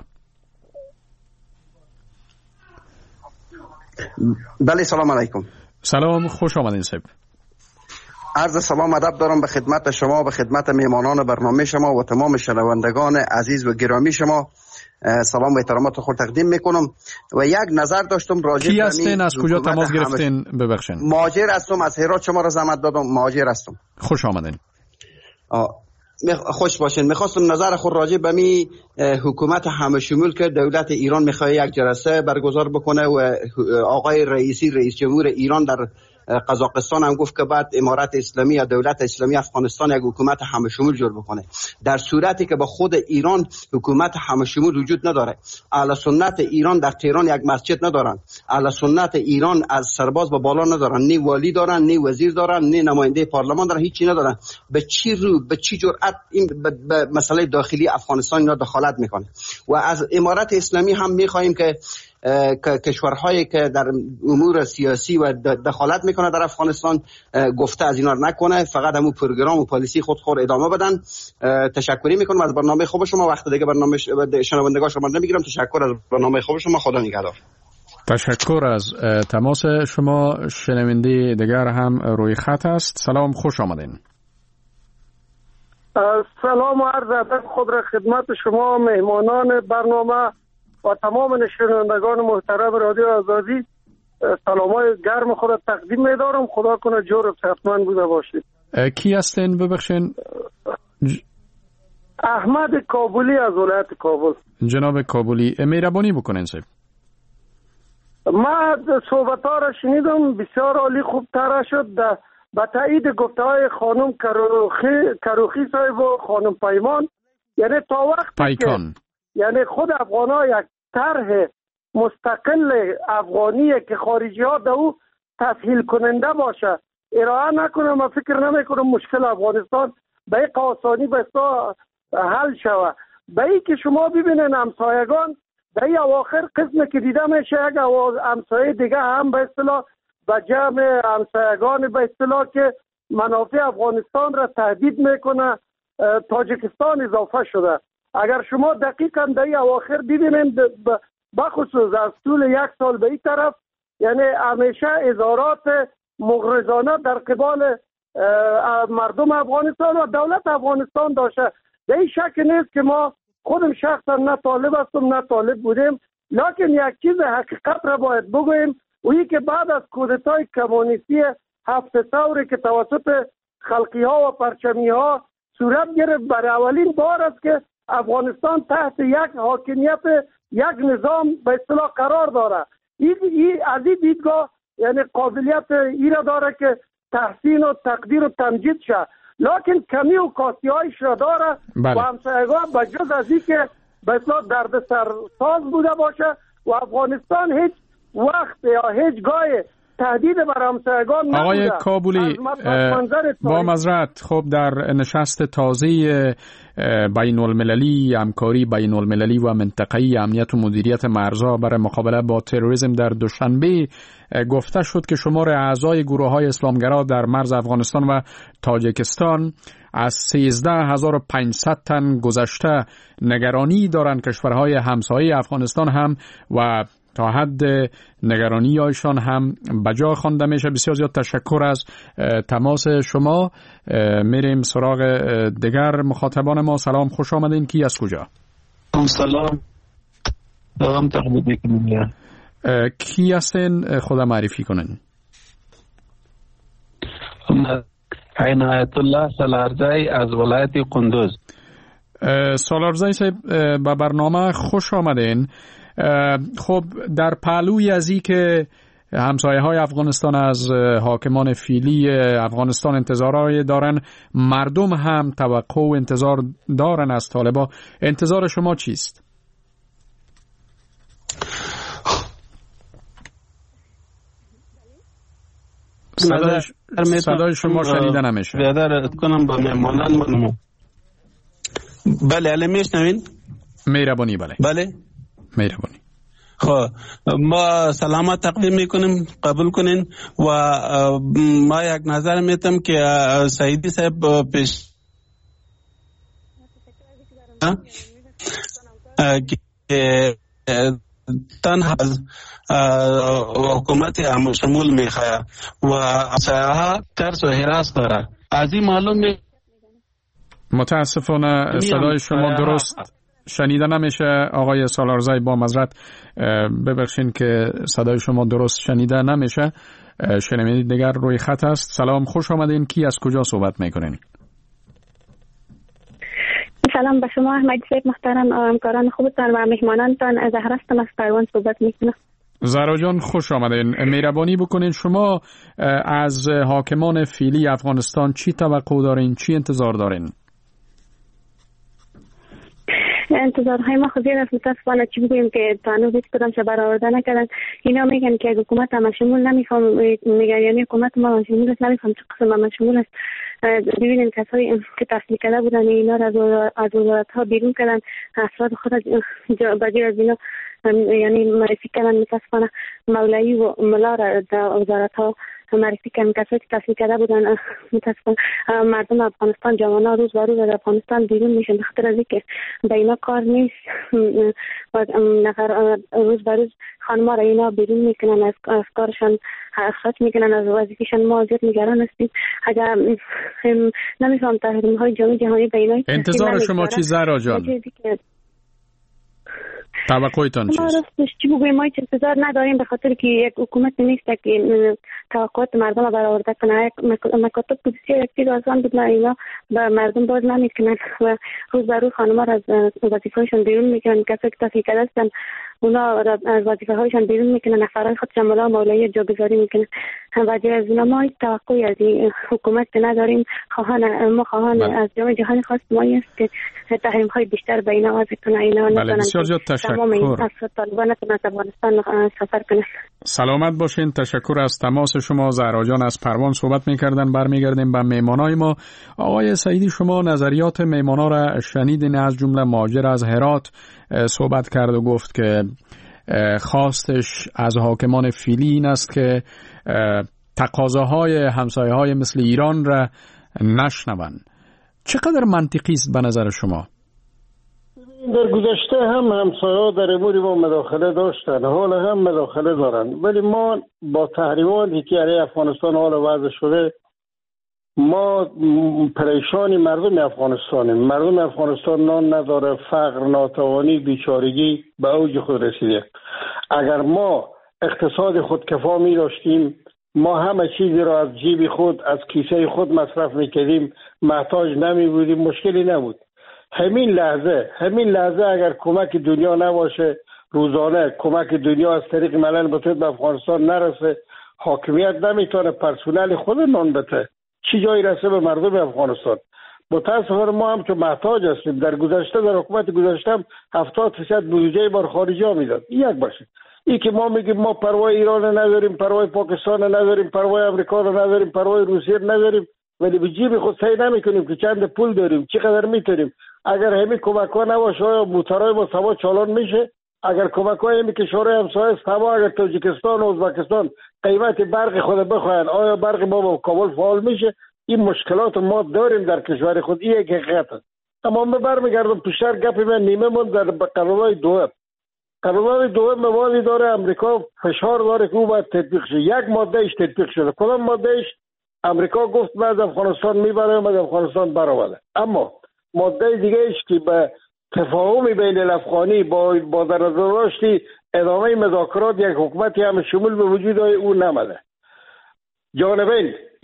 [SPEAKER 9] بله، سلام علیکم.
[SPEAKER 4] سلام، خوش آمدین صاحب.
[SPEAKER 9] عرض سلام ادب دارم به خدمت شما، به خدمت میهمانان برنامه شما و تمام شنوندگان عزیز و گرامی شما. سلام و احترامات خود تقدیم میکنم و یک نظر داشتم راجع
[SPEAKER 4] کی هستین؟ از کجا تماس گرفتین؟ ببخشید.
[SPEAKER 9] مهاجر هستم، از هرات شما را زحمت دادم. مهاجر هستم.
[SPEAKER 4] خوش آمدین.
[SPEAKER 9] خوش باشین. میخواستم نظر خود راجع به می حکومت همه شمول که دولت ایران میخواد یک جلسه برگزار بکنه و آقای رئیسی رئیس جمهور ایران در قزاقستان هم گفت که بعد امارت اسلامی یا دولت اسلامی افغانستان یک حکومت همه شمول جور بکنه، در صورتی که با خود ایران حکومت همه شمول وجود نداره. اهل سنت ایران در تهران یک مسجد ندارن. اهل سنت ایران از سرباز به بالا ندارن، نه والی دارن، نه وزیر دارن، نه نماینده پارلمان دارن، هیچی ندارن. به چی رو به چی جرأت این به مسئله داخلی افغانستان اینا دخالت میکنه؟ و از امارت اسلامی هم میخواهیم که کشورهایی که در امور سیاسی و دخالت میکنه در افغانستان گفته از اینا نکنه، فقط همون پروگرام و پالیسی خود خود ادامه بدن. تشکری میکنم از برنامه خوب شما. وقت دیگه برنامه شنوندگان شما نمیگیرم. تشکر از برنامه خوب شما. خدا نگهدار.
[SPEAKER 4] تشکر از تماس شما. شنونده دیگر هم روی خط است. سلام، خوش آمدین.
[SPEAKER 7] سلام و عرض ادب خود را خدمت شما مهمانان برنامه و تمام شنوندگان محترم رادیو آزادی. سلامای گرم خود تقدیم می‌دارم. خدا کنه جور و صحتمند بوده باشید.
[SPEAKER 4] کی هستین؟ ببخشین. ج...
[SPEAKER 7] احمد کابلی از ولایت کابل.
[SPEAKER 4] جناب کابلی، مهربانی بکنین صاحب.
[SPEAKER 7] ما صحبت‌ها را شنیدم، بسیار عالی، خوب طرح شد. با تایید گفته‌های خانم کروخی کروخی صاحب و خانم پیمان، یعنی تا وقتی
[SPEAKER 4] پیکان
[SPEAKER 7] که یعنی خود افغان‌ها یک طرح مستقل افغانیه که خارجی ها در او تسهیل کننده باشه ارائه نکنه، من فکر نمی کنم مشکل افغانستان به این آسانی به حل شوه. به این که شما ببینین همسایگان در این اواخر قسم که دیده میشه یک همسایه دیگه هم به اصطلاح به جمع همسایگان به اصطلاح که منافع افغانستان را تهدید میکنه تاجیکستان اضافه شده. اگر شما دقیقاً در این اواخر ببینید بخصوص از طول یک سال به این طرف، یعنی همیشه اظهارات مغرضانه در قبال مردم افغانستان و دولت افغانستان داشته. در این شک نیست که ما خودم شخصا نه طالب هستم نه طالب بودیم، لکن یک چیز حقیقت را باید بگوییم و این که بعد از کودتای کمونیستی هفت ثوری که توسط خلقی ها و پرچمی ها صورت گرفت، برای اولین بار است که افغانستان تحت یک حاکمیت یک نظام به اصطلاح قرار داره. این ای از این دیدگاه یعنی قابلیت ای را داره که تحسین و تقدیر و تمجید شه، لکن کمی و کاسی هایش را داره. بله. و همسایگان بجز از این که به اصطلاح درد سرساز بوده باشه و افغانستان هیچ وقت یا هیچ گاه تهدید بر همسایگان نبوده.
[SPEAKER 4] آقای کابلی با معذرت، خب در نشست تازه بین المللی همکاری بین المللی و منطقه‌ای امنیت و مدیریت مرزها برای مقابله با تروریسم در دوشنبه گفته شد که شمار اعضای گروه‌های اسلامگرا در مرز افغانستان و تاجیکستان از سیزده هزار و پانصد تن گذشته. نگرانی دارند کشورهای همسایه افغانستان هم و تا حد نگرانی هایشان هم بجا خوانده میشه. بسیار زیاد تشکر از تماس شما. میریم سراغ دیگر مخاطبان ما. سلام، خوش آمدین. کی از کجا؟
[SPEAKER 10] سلام. سلام تقدیم کنم.
[SPEAKER 4] کی هستین؟ خدا معرفی کنین.
[SPEAKER 10] عنایت الله سالارزی از ولایت قندوز.
[SPEAKER 4] سالارزی صاحب به برنامه خوش آمدین. خب در پهلوی از این که همسایه های افغانستان از حاکمان فعلی افغانستان انتظارهای دارن، مردم هم توقع و انتظار دارن از طالبان. انتظار شما چیست؟ صدای, صدای شما شنیده نمیشه.
[SPEAKER 10] بیادر کنم با مهمانان منو. بله الان میشنوین؟
[SPEAKER 4] مهربانی. بله
[SPEAKER 10] بله
[SPEAKER 4] مهربانی.
[SPEAKER 10] خب ما سلامت تقدیم میکنیم، قبول کنین. و ما یک نظر میتم که سعیدی صاحب پیش که تنها حکومت همشمول میخواه و سیاها ترس و حراس داره. از این معلوم می
[SPEAKER 4] متاسفانه صدای شما درست شنیده نمیشه آقای سالارزی. با معذرت ببخشین که صدای شما درست شنیده نمیشه. شنونده دیگر روی خط است. سلام، خوش آمدین. کی از کجا صحبت میکنین؟
[SPEAKER 11] سلام به شما احمد صاحب محترم، همکاران خوبتان و مهمانانتان. زهرا هستم از پروان صحبت میکنم.
[SPEAKER 4] زهرا جان خوش آمدین. مهربانی بکنین شما از حاکمان فعلی افغانستان چی توقع دارین، چی انتظار دارین؟
[SPEAKER 11] انتظارهای ما خودی است. متاسفانه چی بگوییم که تانو بیت کدام چه برآورده نکردن. اینا میگن که حکومت همشمول نمیخوام، میگن یعنی حکومت ما همشمول است، نمیخوام چه قسم همشمول است. ببینید کسایی که تصدیق کرده بودن اینا را از وزارت ها بیرون کردن، افراد خود بجیر از اینا یعنی معرفی کردن. متاسفانه مولایی و ملا را در وزارت ها معرفی کردن، کسایی که تصدیق کرده بودن. متاسفانه مردم افغانستان، جوانان روز به روز از افغانستان بیرون میشن، بخاطر از اینکه به اینا کار نیست. و نفر روز به روز خانم‌ها را اینا بیرون میکنن، از, از کارشان اخراج میکنن، از وظیفه‌شان. ما زیاد نگران هستیم. اگر نمیفهم تحریم‌های جامعه جهانی به اینا
[SPEAKER 4] انتظار شما چی زهرا جان؟ توقعتان چیست؟
[SPEAKER 11] ما راستش چی بگویم، ما هیچ انتظار نداریم، به خاطر که یک حکومت نیست که توقعات مردم را برآورده کنه. مکاتب پولیسی یک چیز آسان بود، اینا به مردم باز نمیکنن و روز به روز خانم‌ها را از وظیفه‌هایشان بیرون میکنن. کسایی که تصدیق کرده هستن اونا را از وظیفه‌هایشان بیرون میکنن، نفرای خودشان ملا مولایی جاگذاری میکنن. و جای از اینا ما هیچ توقعی از این حکومت نداریم. خواهان ما خواهان از جامعه جهانی خواست ما است که تحریم‌های بیشتر به اینا وضع کنه. اینا
[SPEAKER 4] بله بسیار زیاد تشکر.
[SPEAKER 11] سفر کنه.
[SPEAKER 4] سلامت باشین. تشکر از تماس شما. زهرا جان از پروان صحبت می‌کردن. برمیگردیم به مهمانای ما. آقای سعیدی شما نظریات مهمانا را شنیدین، از جمله مهاجر از هرات صحبت کرد و گفت که خواستش از حاکمان فعلی این است که تقاضاهای همسایه‌های مثل ایران را نشنوند. چقدر منطقی است به نظر شما؟
[SPEAKER 7] در گذشته هم همسایه‌ها در امور ما مداخله داشتن، حال هم مداخله دارن، ولی ما با تحریماتی که علیه افغانستان حال وضع شده ما پریشانی مردم افغانستانیم. مردم افغانستان نان نداره، فقر، ناتوانی، بیچارگی به اوج خود رسیده. اگر ما اقتصاد خودکفا می داشتیم، ما همه چیزی را از جیب خود، از کیسه خود مصرف میکردیم، محتاج نمی بودیم، مشکلی نبود. همین لحظه همین لحظه اگر کمک دنیا نباشه، روزانه کمک دنیا از طریق ملل متحد به افغانستان نرسه، حاکمیت نمیتونه پرسنل خود نان بده، چی جایی رسه به مردم افغانستان؟ متاسفانه ما هم که محتاج هستیم. در گذشته در حکومت گذشته هم هفتاد درصد بودجه بار خارجی ها میداد. یک باشه این که ما میگیم ما پروای ایران نداریم، پروای پاکستان نداریم، پروای امریکا نداریم، پروای روسیه نداریم، ولی به جیب خود سعی نمیکنیم که چند پول داریم، چقدر میتونیم. اگر همین کمک ها نباشه موتورای ما سوا چالان میشه. اگر کمک های همین کشورهای همسایه سوا، اگر تاجیکستان و ازبکستان قیمت برق خود بخواین، آیا برق ما با کابل فعال میشه؟ این مشکلات ما داریم در کشور خود، این یک حقیقت است. اما من برمیگردم پیشتر گپ من نیمه من در قرارداد دوم. قرارداد دوم موادی داره امریکا فشار داره که او باید تطبیق شه. یک ماده ایش تطبیق شده. کدام ماده ایش؟ امریکا گفت من از افغانستان میبرم، از افغانستان برآورده. اما ماده دیگه ایش که به تفاهم بین الافغانی با با در نظر داشتی ادامه مذاکرات یک حکومتی هم شمول به وجود او نمده. جانبین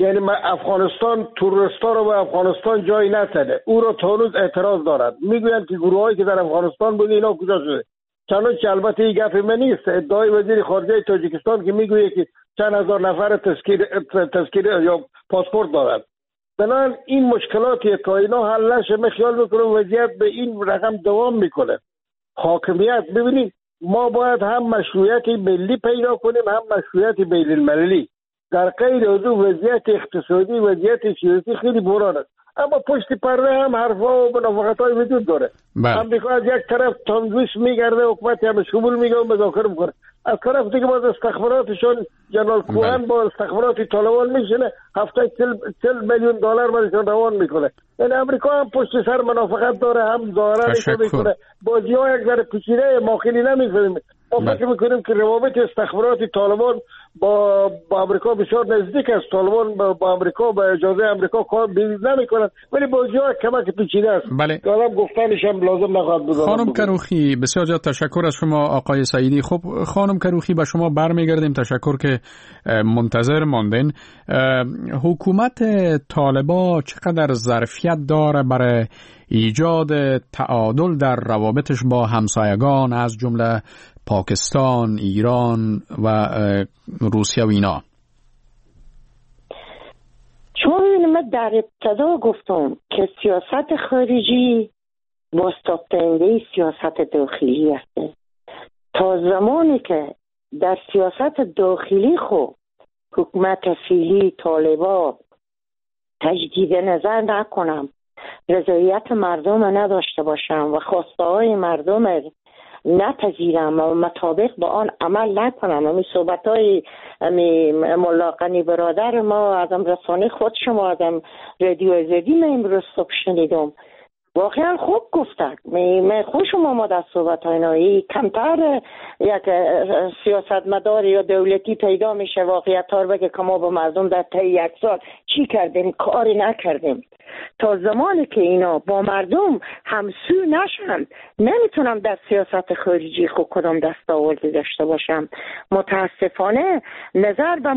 [SPEAKER 7] یعنی افغانستان تروریستا رو به افغانستان جای نتده، او رو تا هنوز اعتراض دارد. میگویند که گروهایی که در افغانستان بوده اینا کجا شده؟ چنانچه البته این گپ من نیست، ادعای وزیر خارجه تاجیکستان که میگویه که چند هزار نفر تذکیر تذکیر یا پاسپورت دارند. بنابراین این مشکلاتی تا اینا حل نشه، من خیال میکنم وضعیت به این رقم دوام میکنه. حاکمیت، ببینید ما باید هم مشروعیت ملی پیدا کنیم هم مشروعیت بین المللی. در غیر از اون وضعیت اقتصادی وضعیت سیاسی خیلی بحران است، اما پشت پرده هم حرفا و منافقت‌های وجود داره. امریکا از یک طرف تندویس میگرده، حکومت هم شمول میگه و مذاکره میکنه، از طرف دیگه باز استخباراتشون جنرال کوهن با استخبارات طالبان میشینه، هفته چل میلیون دلار برایشون روان میکنه. یعنی امریکا هم پشت سر منافقت داره، هم ظاهرش میکنه. بازی ها یک ذره پیچیده، ما خیلی نمیفهمیم. ما فکر میکنیم که روابط استخبارات طالبان با با امریکا بسیار نزدیک است. طالبان با, با امریکا با اجازه امریکا کار نمیکنن، ولی بازی ها کمک پیچیده است.
[SPEAKER 4] بله.
[SPEAKER 7] که آدم گفتنش هم لازم نخواهد بود.
[SPEAKER 4] خانم کروخی بسیار زیاد تشکر از شما آقای سعیدی. خب خانم کروخی به شما برمیگردیم. تشکر که منتظر ماندین. حکومت طالبان چقدر ظرفیت داره برای ایجاد تعادل در روابطش با همسایگان از جمله پاکستان، ایران و روسیه و اینا؟
[SPEAKER 5] چون من در ابتدا گفتم که سیاست خارجی بازتاب‌دهنده سیاست داخلی است. تا زمانی که در سیاست داخلی خود حکومت فعلی طالبان تجدید نظر نکنم، رضایت مردم نداشته باشم و خواسته های مردم نپذیرم و مطابق با آن عمل نکنم. همین صحبت های ملاقنی برادر ما ازم رسانه خود شما ازم رادیو ازدی من امروز صبح شنیدم، واقعا خوب گفتن. من خوشم آمد از صحبت های نایی. کمتر یک سیاست مدار یا دولتی پیدا میشه واقعیت ها رو بگه که ما با مردم در طی یک سال چی کردیم، کاری نکردیم. تا زمانی که اینا با مردم همسو نشن نمیتونم در سیاست خارجی خود کدام دستاوردی داشته باشم. متاسفانه نظر به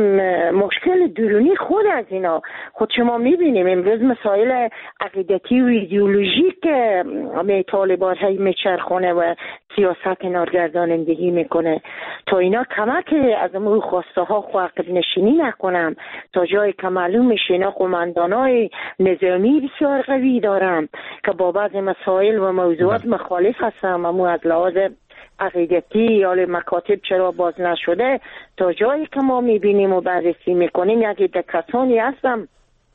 [SPEAKER 5] مشکل درونی خود از اینا خود شما میبینیم امروز مسائل عقیدتی و ایدئولوژیک که طالبان های میچرخونه و سیاست نارگردانندگی میکنه. تا اینا کمک از امو خواسته ها خواهد نشینی نکنم، تا جایی که معلوم میشه اینا قماندان های نظامی بسیار قوی دارم که با بعض مسائل و موضوعات مخالف هستم، امو از لحاظ عقیدتی یا مکاتب چرا باز نشده، تا جایی که ما میبینیم و بررسی میکنیم یکی ده کسانی هستم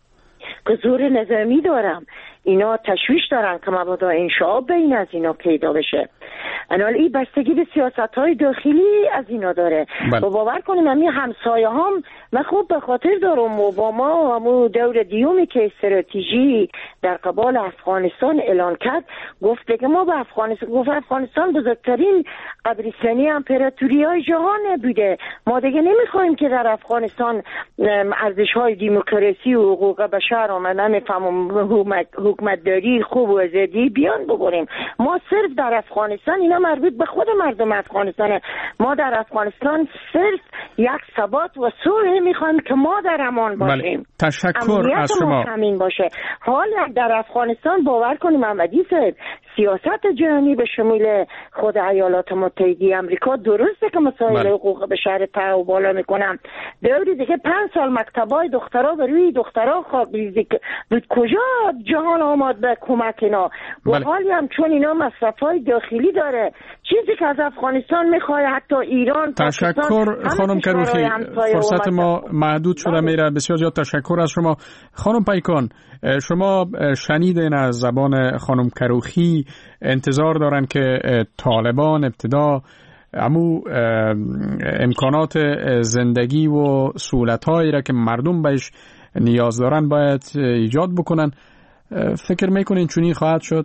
[SPEAKER 5] که زور نظامی دارم، اینا تشویش دارن که مبادا انشاء بین از اینا پیدا بشه. انال این بستگی به سیاست های داخلی از اینا داره. و باور کنیم همین همسایه هم من خوب به خاطر دارم اوباما همون دور دیومی که استراتژی در قبال افغانستان اعلان کرد، گفت که ما به افغانستان گفت افغانستان بزرگترین قبرستانی امپراتوری های جهان بوده، ما دیگه نمیخوایم که در افغانستان ارزش های دموکراسی و حقوق بشر و من نمیفهمم حکومتداری خوب و آزادی بیان ببریم. ما صرف در افغانستان، اینا مربوط به خود مردم افغانستانه، ما در افغانستان صرف یک ثبات و صلح میخوایم که ما در امان باشیم.
[SPEAKER 4] تشکر از شما.
[SPEAKER 5] همین باشه. حالا در افغانستان باور کنیم محمدی صاحب سیاست جهانی به شمول خود ایالات متحده آمریکا درسته که مسائل حقوق بشر تا و بالا میکنم. دوری دیگه پنج سال مکتبای دخترها به روی دخترها خواب بود، کجا جهان آماد به کمک اینا؟ و حالی هم چون اینا مصرفای داخلی داره، چیزی که از افغانستان میخواد حتی ایران.
[SPEAKER 4] تشکر خانم کروخی، فرصت ما محدود شده میره. بسیار زیاد تشکر از شما. خانم پیکان، شما شنیدین از زبان خانم کروخی انتظار دارن که طالبان ابتدا امو امکانات زندگی و سهولت‌هایی را که مردم بهش نیاز دارن باید ایجاد بکنن. فکر میکنین چونی خواهد شد؟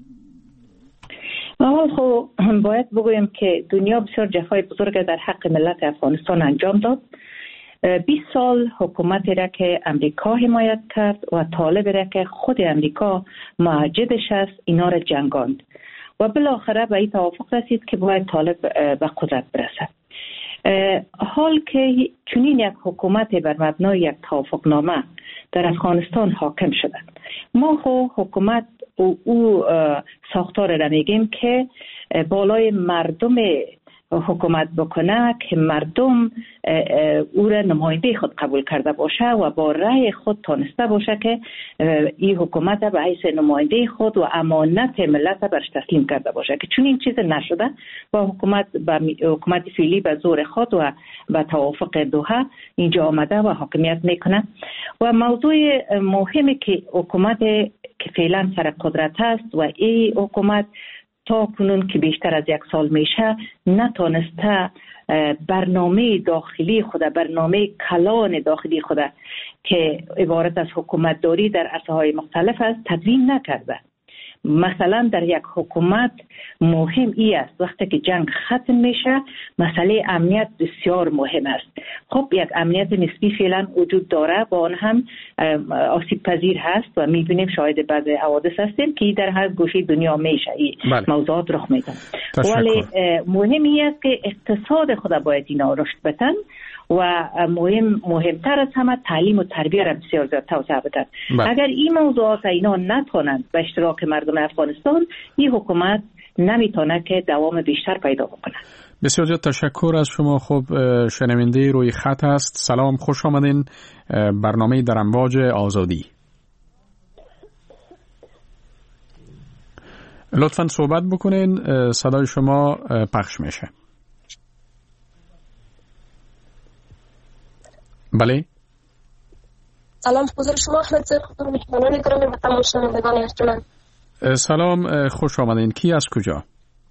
[SPEAKER 6] اول خب باید بگویم که دنیا بسیار جفای بزرگ در حق ملت افغانستان انجام داد. بیست سال حکومتی را که امریکا حمایت کرد و طالب را که خود امریکا معجدش است اینا را جنگاند و بالاخره به این توافق رسید که باید طالب به قدرت برسد. حال که چنین یک حکومت بر مبنای یک توافقنامه در افغانستان حاکم شده، ما خو حکومت او, او ساختار را میگیم که بالای مردم حکومت بکنه که مردم او را نماینده خود قبول کرده باشه و با رأی خود تانسته باشه که این حکومت به حیث نماینده خود و امانت ملت برش تسلیم کرده باشه، که چون این چیز نشده با حکومت با حکومت فعلی به زور خود و به توافق دوحه اینجا آمده و حاکمیت میکنه. و موضوع مهمی که حکومت که فعلا سر قدرت است و این حکومت تا کنون که بیشتر از یک سال میشه نتانسته برنامه داخلی خود، برنامه کلان داخلی خود که عبارت از حکومت داری در عرصه‌های مختلف است تدوین نکرده. مثلا در یک حکومت مهم ای است وقتی که جنگ ختم میشه مسئله امنیت بسیار مهم است. خب یک امنیت نسبی فعلا وجود داره، با آن هم آسیب پذیر هست و میبینیم شاهد بعضی حوادث هستیم که در هر گوشه دنیا میشه این موضوعات رخ میدن. ولی مهم ای است که اقتصاد خود باید اینا رشد بدن و مهم مهمتر از همه تعلیم و تربیت را بسیار زیاد توسعه بدن. اگر این موضوعات اینا نتونند به اشتراک مردم افغانستان، این حکومت نمیتونه که دوام بیشتر پیدا بکنه.
[SPEAKER 4] بسیار زیاد تشکر از شما. خب شنونده روی خط است. سلام، خوش آمدین برنامه در امواج آزادی. لطفاً صحبت بکنین، صدای شما پخش میشه. بله.
[SPEAKER 12] سلام، حضور شما احمد زیر خطور مهمانان گرامی و تمام شنوندگان ارجمند.
[SPEAKER 4] سلام، خوش آمدین. کی از کجا؟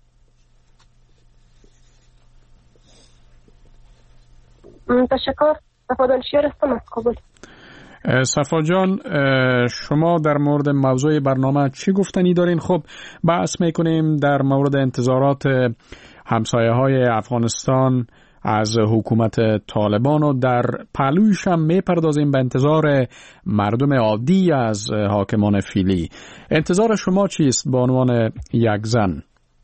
[SPEAKER 12] تشکر. صفا دانشیار هستم از کابل.
[SPEAKER 4] صفا جان، شما در مورد موضوع برنامه چی گفتنی دارین؟ خب بحث میکنیم در مورد انتظارات همسایه های افغانستان از حکومت طالبان و در پهلویش هم میپردازیم به انتظار مردم عادی از حاکمان فعلی. انتظار شما چیست به عنوان یک زن؟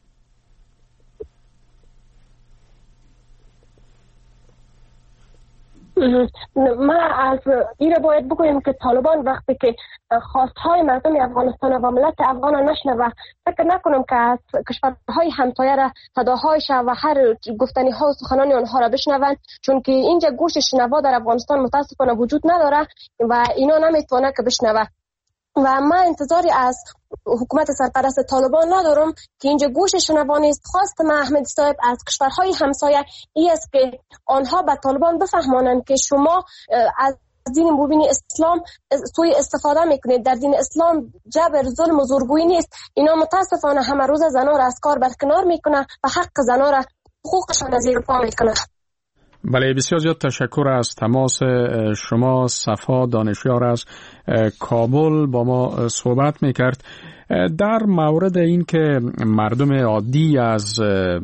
[SPEAKER 12] ما از این باید بگویم که طالبان وقتی که خواستهای مردم افغانستان و ملت افغان نشنوه، فکر نکنم که از کشورهای همسایه را صداهایش و هر گفتنی ها و سخنان آنها را بشنوند، چون که اینجا گوش شنوا در افغانستان متاسفانه وجود نداره و اینا نمیتونه که بشنوه. و من انتظاری از حکومت سرپرست طالبان ندارم که اینجا گوش شنوا نیست. خواست من احمدی صاحب از کشورهای همسایه ای است که آنها به طالبان بفهمانند که شما از دین مبین اسلام سوی استفاده میکنید. در دین اسلام جبر، ظلم و زورگویی نیست. اینا متاسفانه همه روز زنا را از کار برکنار میکنه و حق زنا را، حقوقشان را زیر پا میکنه.
[SPEAKER 4] بله، بسیار زیاد تشکر از تماس شما. صفا دانشیار از کابل با ما صحبت میکرد. در مورد این که مردم عادی از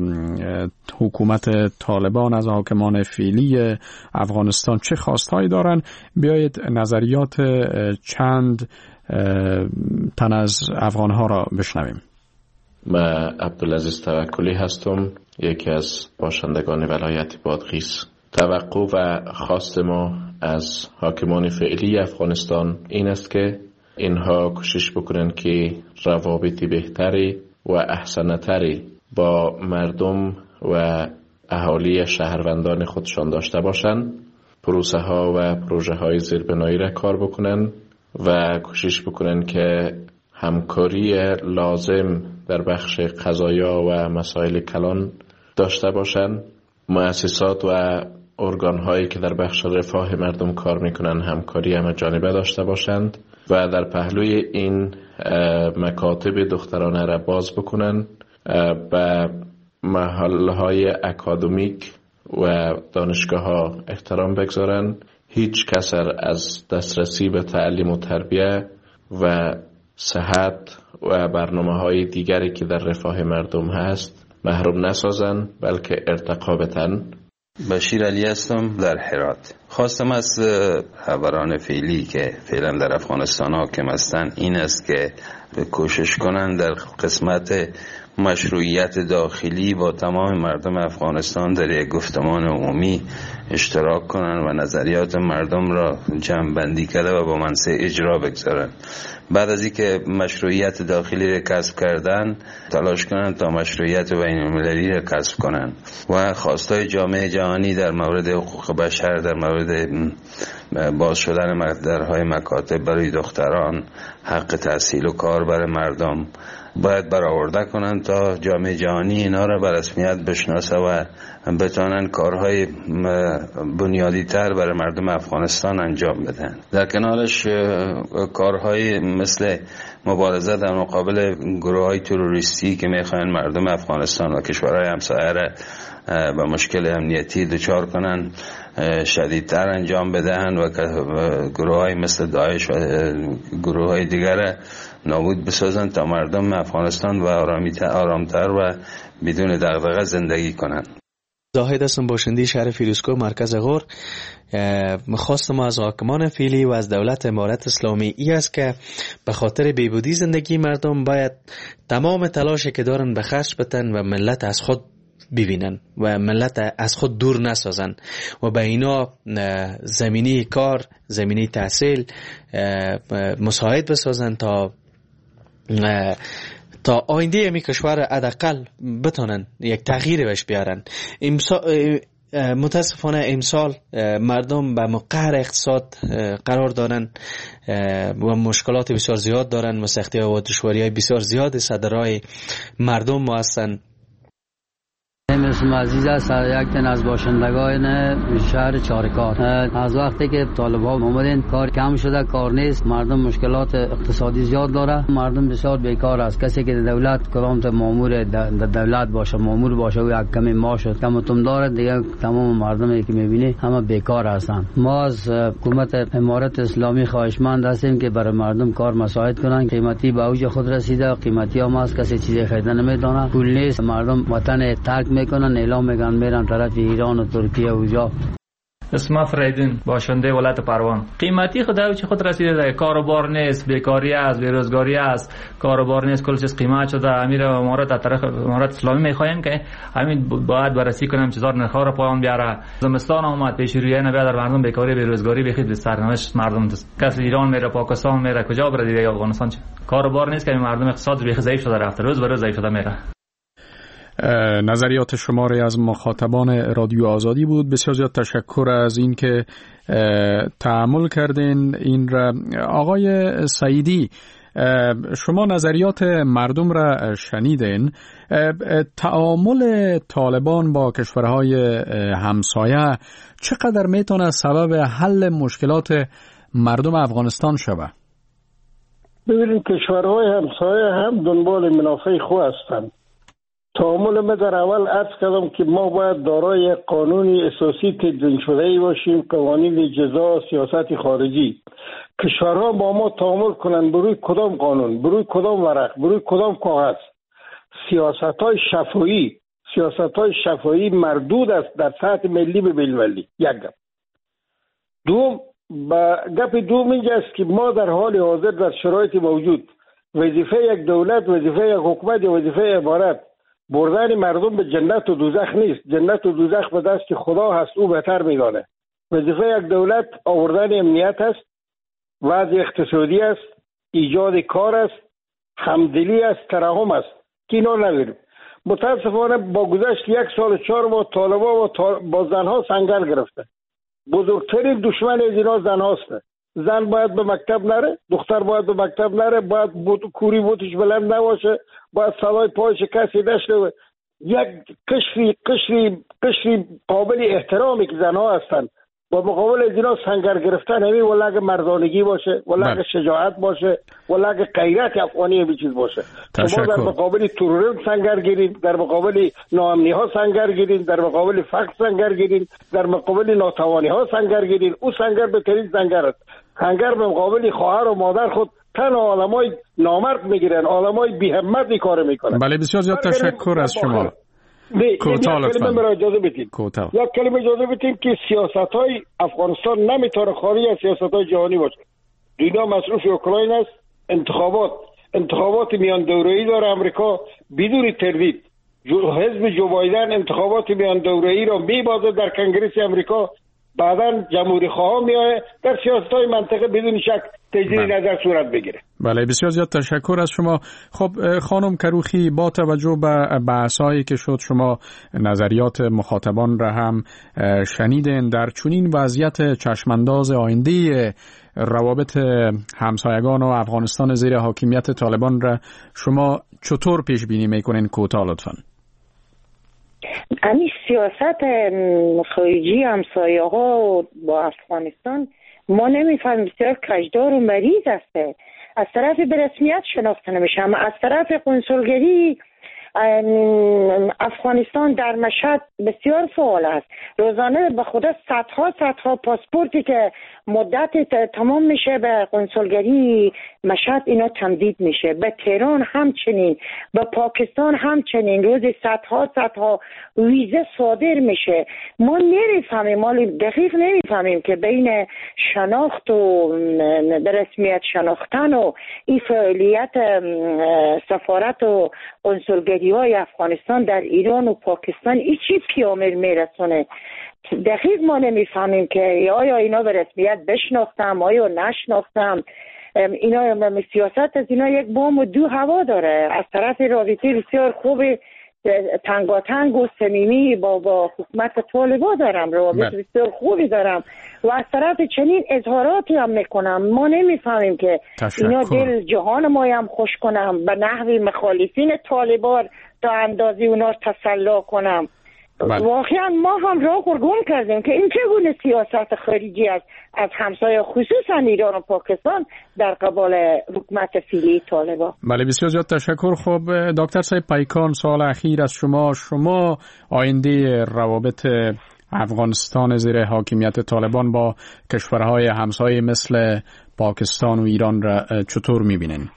[SPEAKER 4] حکومت طالبان، از حاکمان فعلی افغانستان چه خواستهایی دارن، بیایید نظریات چند تن از افغانها را بشنویم.
[SPEAKER 13] من عبدالعزیز توکلی هستم، یکی از باشندگان ولایت بادغیس. توقع و خواست ما از حاکمان فعلی افغانستان این است که اینها کوشش بکنن که روابط بهتری و احسن‌تری با مردم و اهالی شهروندان خودشان داشته باشند، پروسه ها و پروژه های زیربنایی را کار بکنن و کوشش بکنن که همکاری لازم در بخش قضایا و مسائل کلان داشته باشند. مؤسسات و ارگان هایی که در بخش رفاه مردم کار میکنن همکاری همه جانبه داشته باشند و در پهلوی این مکاتب دخترانه را باز بکنن، به محل های اکادمیک و دانشگاه ها احترام بگذارن، هیچ کسر از دسترسی به تعلیم و تربیه و صحت و برنامه های دیگری که در رفاه مردم هست محروم نسازن، بلکه ارتقا بدن.
[SPEAKER 14] بشیر علی هستم در هرات. خواستم از رهبران فعلی که فعلا در افغانستان حاکم هستند این است که کوشش کنند در قسمت مشروعیت داخلی با تمام مردم افغانستان در یک گفتمان عمومی اشتراک کنند و نظریات مردم را جمع‌بندی کرده و با منصه اجرا بگذارند. بعد از اینکه مشروعیت داخلی را کسب کردن، تلاش کنند تا مشروعیت بین‌المللی را کسب کنند و خواستای جامعه جهانی در مورد حقوق بشر، در مورد باز شدن درهای مکاتب برای دختران، حق تحصیل و کار برای مردم باید برآورده کنند تا جامعه جهانی اینا را به رسمیت بشناسه و بتوانند کارهای بنیادی تر برای مردم افغانستان انجام بدن. در کنارش کارهای مثل مبارزه در مقابل گروه های تروریستی که میخواین مردم افغانستان و کشورهای همسایه را به مشکل امنیتی دچار کنند شدیدتر انجام بدهند و گروه های مثل داعش و گروه های دیگر نابود بسازند تا مردم افغانستان و آرامتر و بدون دغدغه زندگی کنند.
[SPEAKER 15] زاهد هستم، باشنده شهر فیروزکوه مرکز غور. خواست ما از حاکمان فعلی و از دولت امارت اسلامی ای است که به خاطر بیبودی زندگی مردم باید تمام تلاشی که دارن به خرج بدن و ملت از خود ببینن و ملت از خود دور نسازن و به اینا زمینی کار، زمینی تحصیل مساعد بسازن تا تا آینده امی کشور حداقل بتونن یک تغییر بهش بیارن. متاسفانه امسال مردم به قهر اقتصاد قرار دارن و مشکلات بسیار زیاد دارن و سختی و دشواری های بسیار زیاد صدرای مردم ما هستن.
[SPEAKER 16] اسم عزیز است، یک تن از باشندگان شهر چارکار. از وقتی که طالب‌ها اومدن کار کم شده، کار نیست، مردم مشکلات اقتصادی زیاد داره، مردم بسیار بیکار است. کسی که دولت کلام تا مامور دولت باشه، مامور باشه و یک کمی معاش کم تم داره، دیگه تمام مردمی که می‌بینی همه بیکار هستند. ما از حکومت امارت اسلامی خواهشمند هستیم که برای مردم کار مساعد کنن. قیمتی به اوج خود رسیده، قیمتی هم است، کسی چیزی خریدن نمی‌دونه، پول نیست، مردم وطن ترک میکنن، اعلام میگن میرن طرف ایران و ترکیه و جا.
[SPEAKER 17] اسم فریدون، باشنده ولایت پروان. قیمتی خدا چه خود رسیده ده، کاروبار نیست، بیکاری است، بیروزگاری است، کاروبار نیست، کل چیز قیمت شده. امیر امارات از طرف امارات اسلامی میخواین که همین باید بررسی کنم چیزار نرخ‌ها رو پایان بیاره. زمستان اومد، پیش روی نبیاد در مردم بیکاری بیروزگاری بخید به سرنوشت مردم دست. کسی ایران میره، پاکستان میره، کجا بره دیگه؟ افغانستان چه کاروبار نیست که مردم اقتصاد بیخ ضعیف شده رفته، روز به روز ضعیف شده میره.
[SPEAKER 4] نظریات شماری از مخاطبان رادیو آزادی بود. بسیار زیاد تشکر از این که تأمل کردین این را. آقای سعیدی، شما نظریات مردم را شنیدین. تعامل طالبان با کشورهای همسایه چقدر میتونه سبب حل مشکلات مردم افغانستان شود؟
[SPEAKER 7] ببینید کشورهای همسایه هم دنبال منافع خود هستند. تعامل ما در اول عرض کردم که ما باید دارای قانونی اساسی تدوین شده ای باشیم، قوانین جزا، سیاست خارجی. کشورها با ما تعامل کنند بروی کدام قانون، بروی کدام ورق، بروی کدام کاغذ. سیاست‌های شفاهی، سیاست‌های شفاهی مردود است در سطح ملی به بین‌المللی. یک گپ. دوم، با گپ دوم اینجا است که ما در حال حاضر در شرایط موجود وظیفه یک دولت، وظیفه یک حکومت یا وظیفه عبارت بردن مردم به جنت و دوزخ نیست. جنت و دوزخ به دست خدا هست، او بهتر میدانه. وظیفه یک دولت آوردن امنیت است، وضع اقتصادی است، ایجاد کار است، همدلی است، ترحم است که اینا نداریم. متاسفانه با گذشت یک سال چهار ماه طالبا با, با زنها سنگر گرفته. بزرگترین دشمن از اینا زن هاست. زن باید به مکتب نره، دختر باید به مکتب نره، باید بود کوری بوتش بلند نباشه، باید صدای پایش کسی نشنوه. یک قشری قشری قشری قابل احترامی که زنها هستن با مقابل از اینا سنگر گرفتن، همین ولی اگه مردانگی باشه، ولی اگه شجاعت باشه، ولی اگه غیرت افغانی همین چیز باشه. شما در مقابل تروریسم سنگر گیرین، در مقابل ناامنی ها سنگر گیرین، در مقابل فقر سنگر گیرین، در مقابل ناتوانی ها سنگر گیرین. او سنگر بهترین سنگر است. سنگر به مقابل خواهر و مادر خود تن عالمای نامرد میگیرن، عالمای بی همت این کارو میکنن.
[SPEAKER 4] بله بسیار زیاد تشکر از شما.
[SPEAKER 7] کوتاه لطفاً مرا اجازه بدید. یک کلمه اجازه بدید که سیاست‌های افغانستان نمیتونه خارج از سیاست‌های جهانی باشه. دنیا مصروف اوکراین است، انتخابات انتخابات میان دوره‌ای داره امریکا، بدون تردید حزب جو بایدن انتخابات میان دوره‌ای را میبازه در کنگره امریکا، بعدا جمهوری خواه میاد در سیاست‌های منطقه بدون شک تجدید نظر صورت بگیره.
[SPEAKER 4] بله بسیار زیاد تشکر از شما. خب خانم کروخی، با توجه به بحثایی که شد شما نظریات مخاطبان را هم شنیدین. در چنین وضعیت چشمانداز آینده روابط همسایگان و افغانستان زیر حاکمیت طالبان را شما چطور پیش بینی میکنین؟ کوتاه لطفاً.
[SPEAKER 5] امی سیاست خارجی همسایه ها با افغانستان ما نمیفهمیم، بسیار کجدار و مریض است. از طرف به رسمیت شناخته نمیشه، اما از طرف کنسولگری افغانستان در مشهد بسیار فعال است. روزانه به خدا صدها صدها پاسپورتی که مدت تمام میشه به کنسولگری مشهد اینا تمدید میشه. به تهران همچنین، به پاکستان همچنین، روز صدها صدها ویزه صادر میشه. ما نمیفهمیم، ما دقیق نمیفهمیم که بین شناخت و به رسمیت شناختن و این فعالیت سفارت و کنسولگری های افغانستان در ایران و پاکستان ای چی پیامر میرسونه. دقیق ما نمیفهمیم که آیا اینا به رسمیت بشناختم آیا نشناختم. اینا سیاست از اینا یک بام و دو هوا داره. از طرف رابطه بسیار خوب تنگاتنگ و صمیمی با با حکومت طالبان دارم، روابط بسیار خوبی دارم و از طرف چنین اظهاراتی هم میکنم. ما نمیفهمیم که تشکر. اینا دل جهان ما هم خوش کنم، به نحوی مخالفین طالبان تا اندازی اونا تسلا کنم. بله. واقعا ما هم راه گم کردیم که این چگونه سیاست خارجی است از همسایه خصوصا ایران و پاکستان در قبال حکومت فعلی طالبان.
[SPEAKER 4] بله بسیار زیاد تشکر. خب دکتر صاحب پیکان، سوال اخیر از شما، شما آینده روابط افغانستان زیر حاکمیت طالبان با کشورهای همسایه مثل پاکستان و ایران را چطور میبینین؟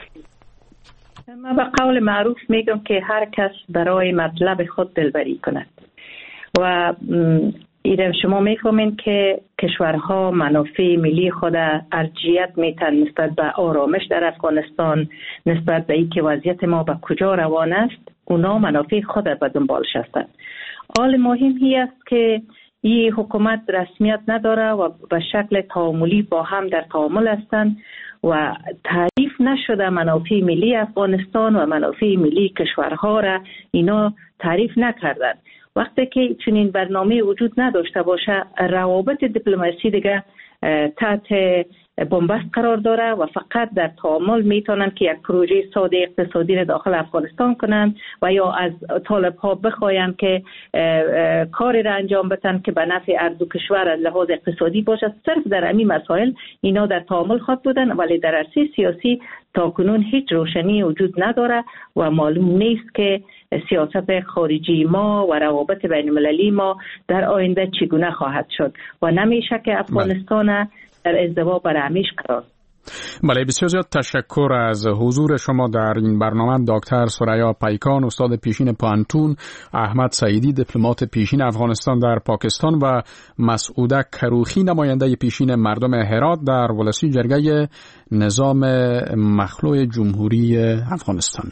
[SPEAKER 6] من به قول معروف میگم که هر کس برای مطلب خود دلبری کند و ایران شما میفهمین که کشورها منافع ملی خود ارجیت میتن نسبت به آرامش در افغانستان، نسبت به اینکه وضعیت ما به کجا روان است، اونا منافع خود به دنبالش هستند. حال مهم هی است که این حکومت رسمیت نداره و به شکل تعاملی با هم در تعامل هستند و تعریف نشده منافع ملی افغانستان و منافع ملی کشورها را اینا تعریف نکردن. وقتی که چنین برنامه وجود نداشته باشه، روابط دیپلماسی دیگه تحت بنبست قرار داره و فقط در تعامل میتونن که یک پروژه ساده اقتصادی را داخل افغانستان کنن و یا از طالب ها بخواین که کاری را انجام بدن که به نفع هر دو کشور از لحاظ اقتصادی باشه. صرف در همین مسائل اینا در تعامل خود بودن، ولی در عرصه سیاسی تاکنون هیچ روشنی وجود نداره و معلوم نیست که سیاست خارجی ما و روابط بین المللی ما در آینده چگونه خواهد شد و نمیشه که افغانستان در ازدواج بر همیشه قرار.
[SPEAKER 4] بله بسیار زیاد تشکر از حضور شما در این برنامه. دکتر ثریا پیکان، استاد پیشین پانتون، احمد سعیدی دیپلمات پیشین افغانستان در پاکستان و مسعوده کروخی نماینده پیشین مردم هرات در ولسی جرگه نظام مخلوع جمهوری افغانستان.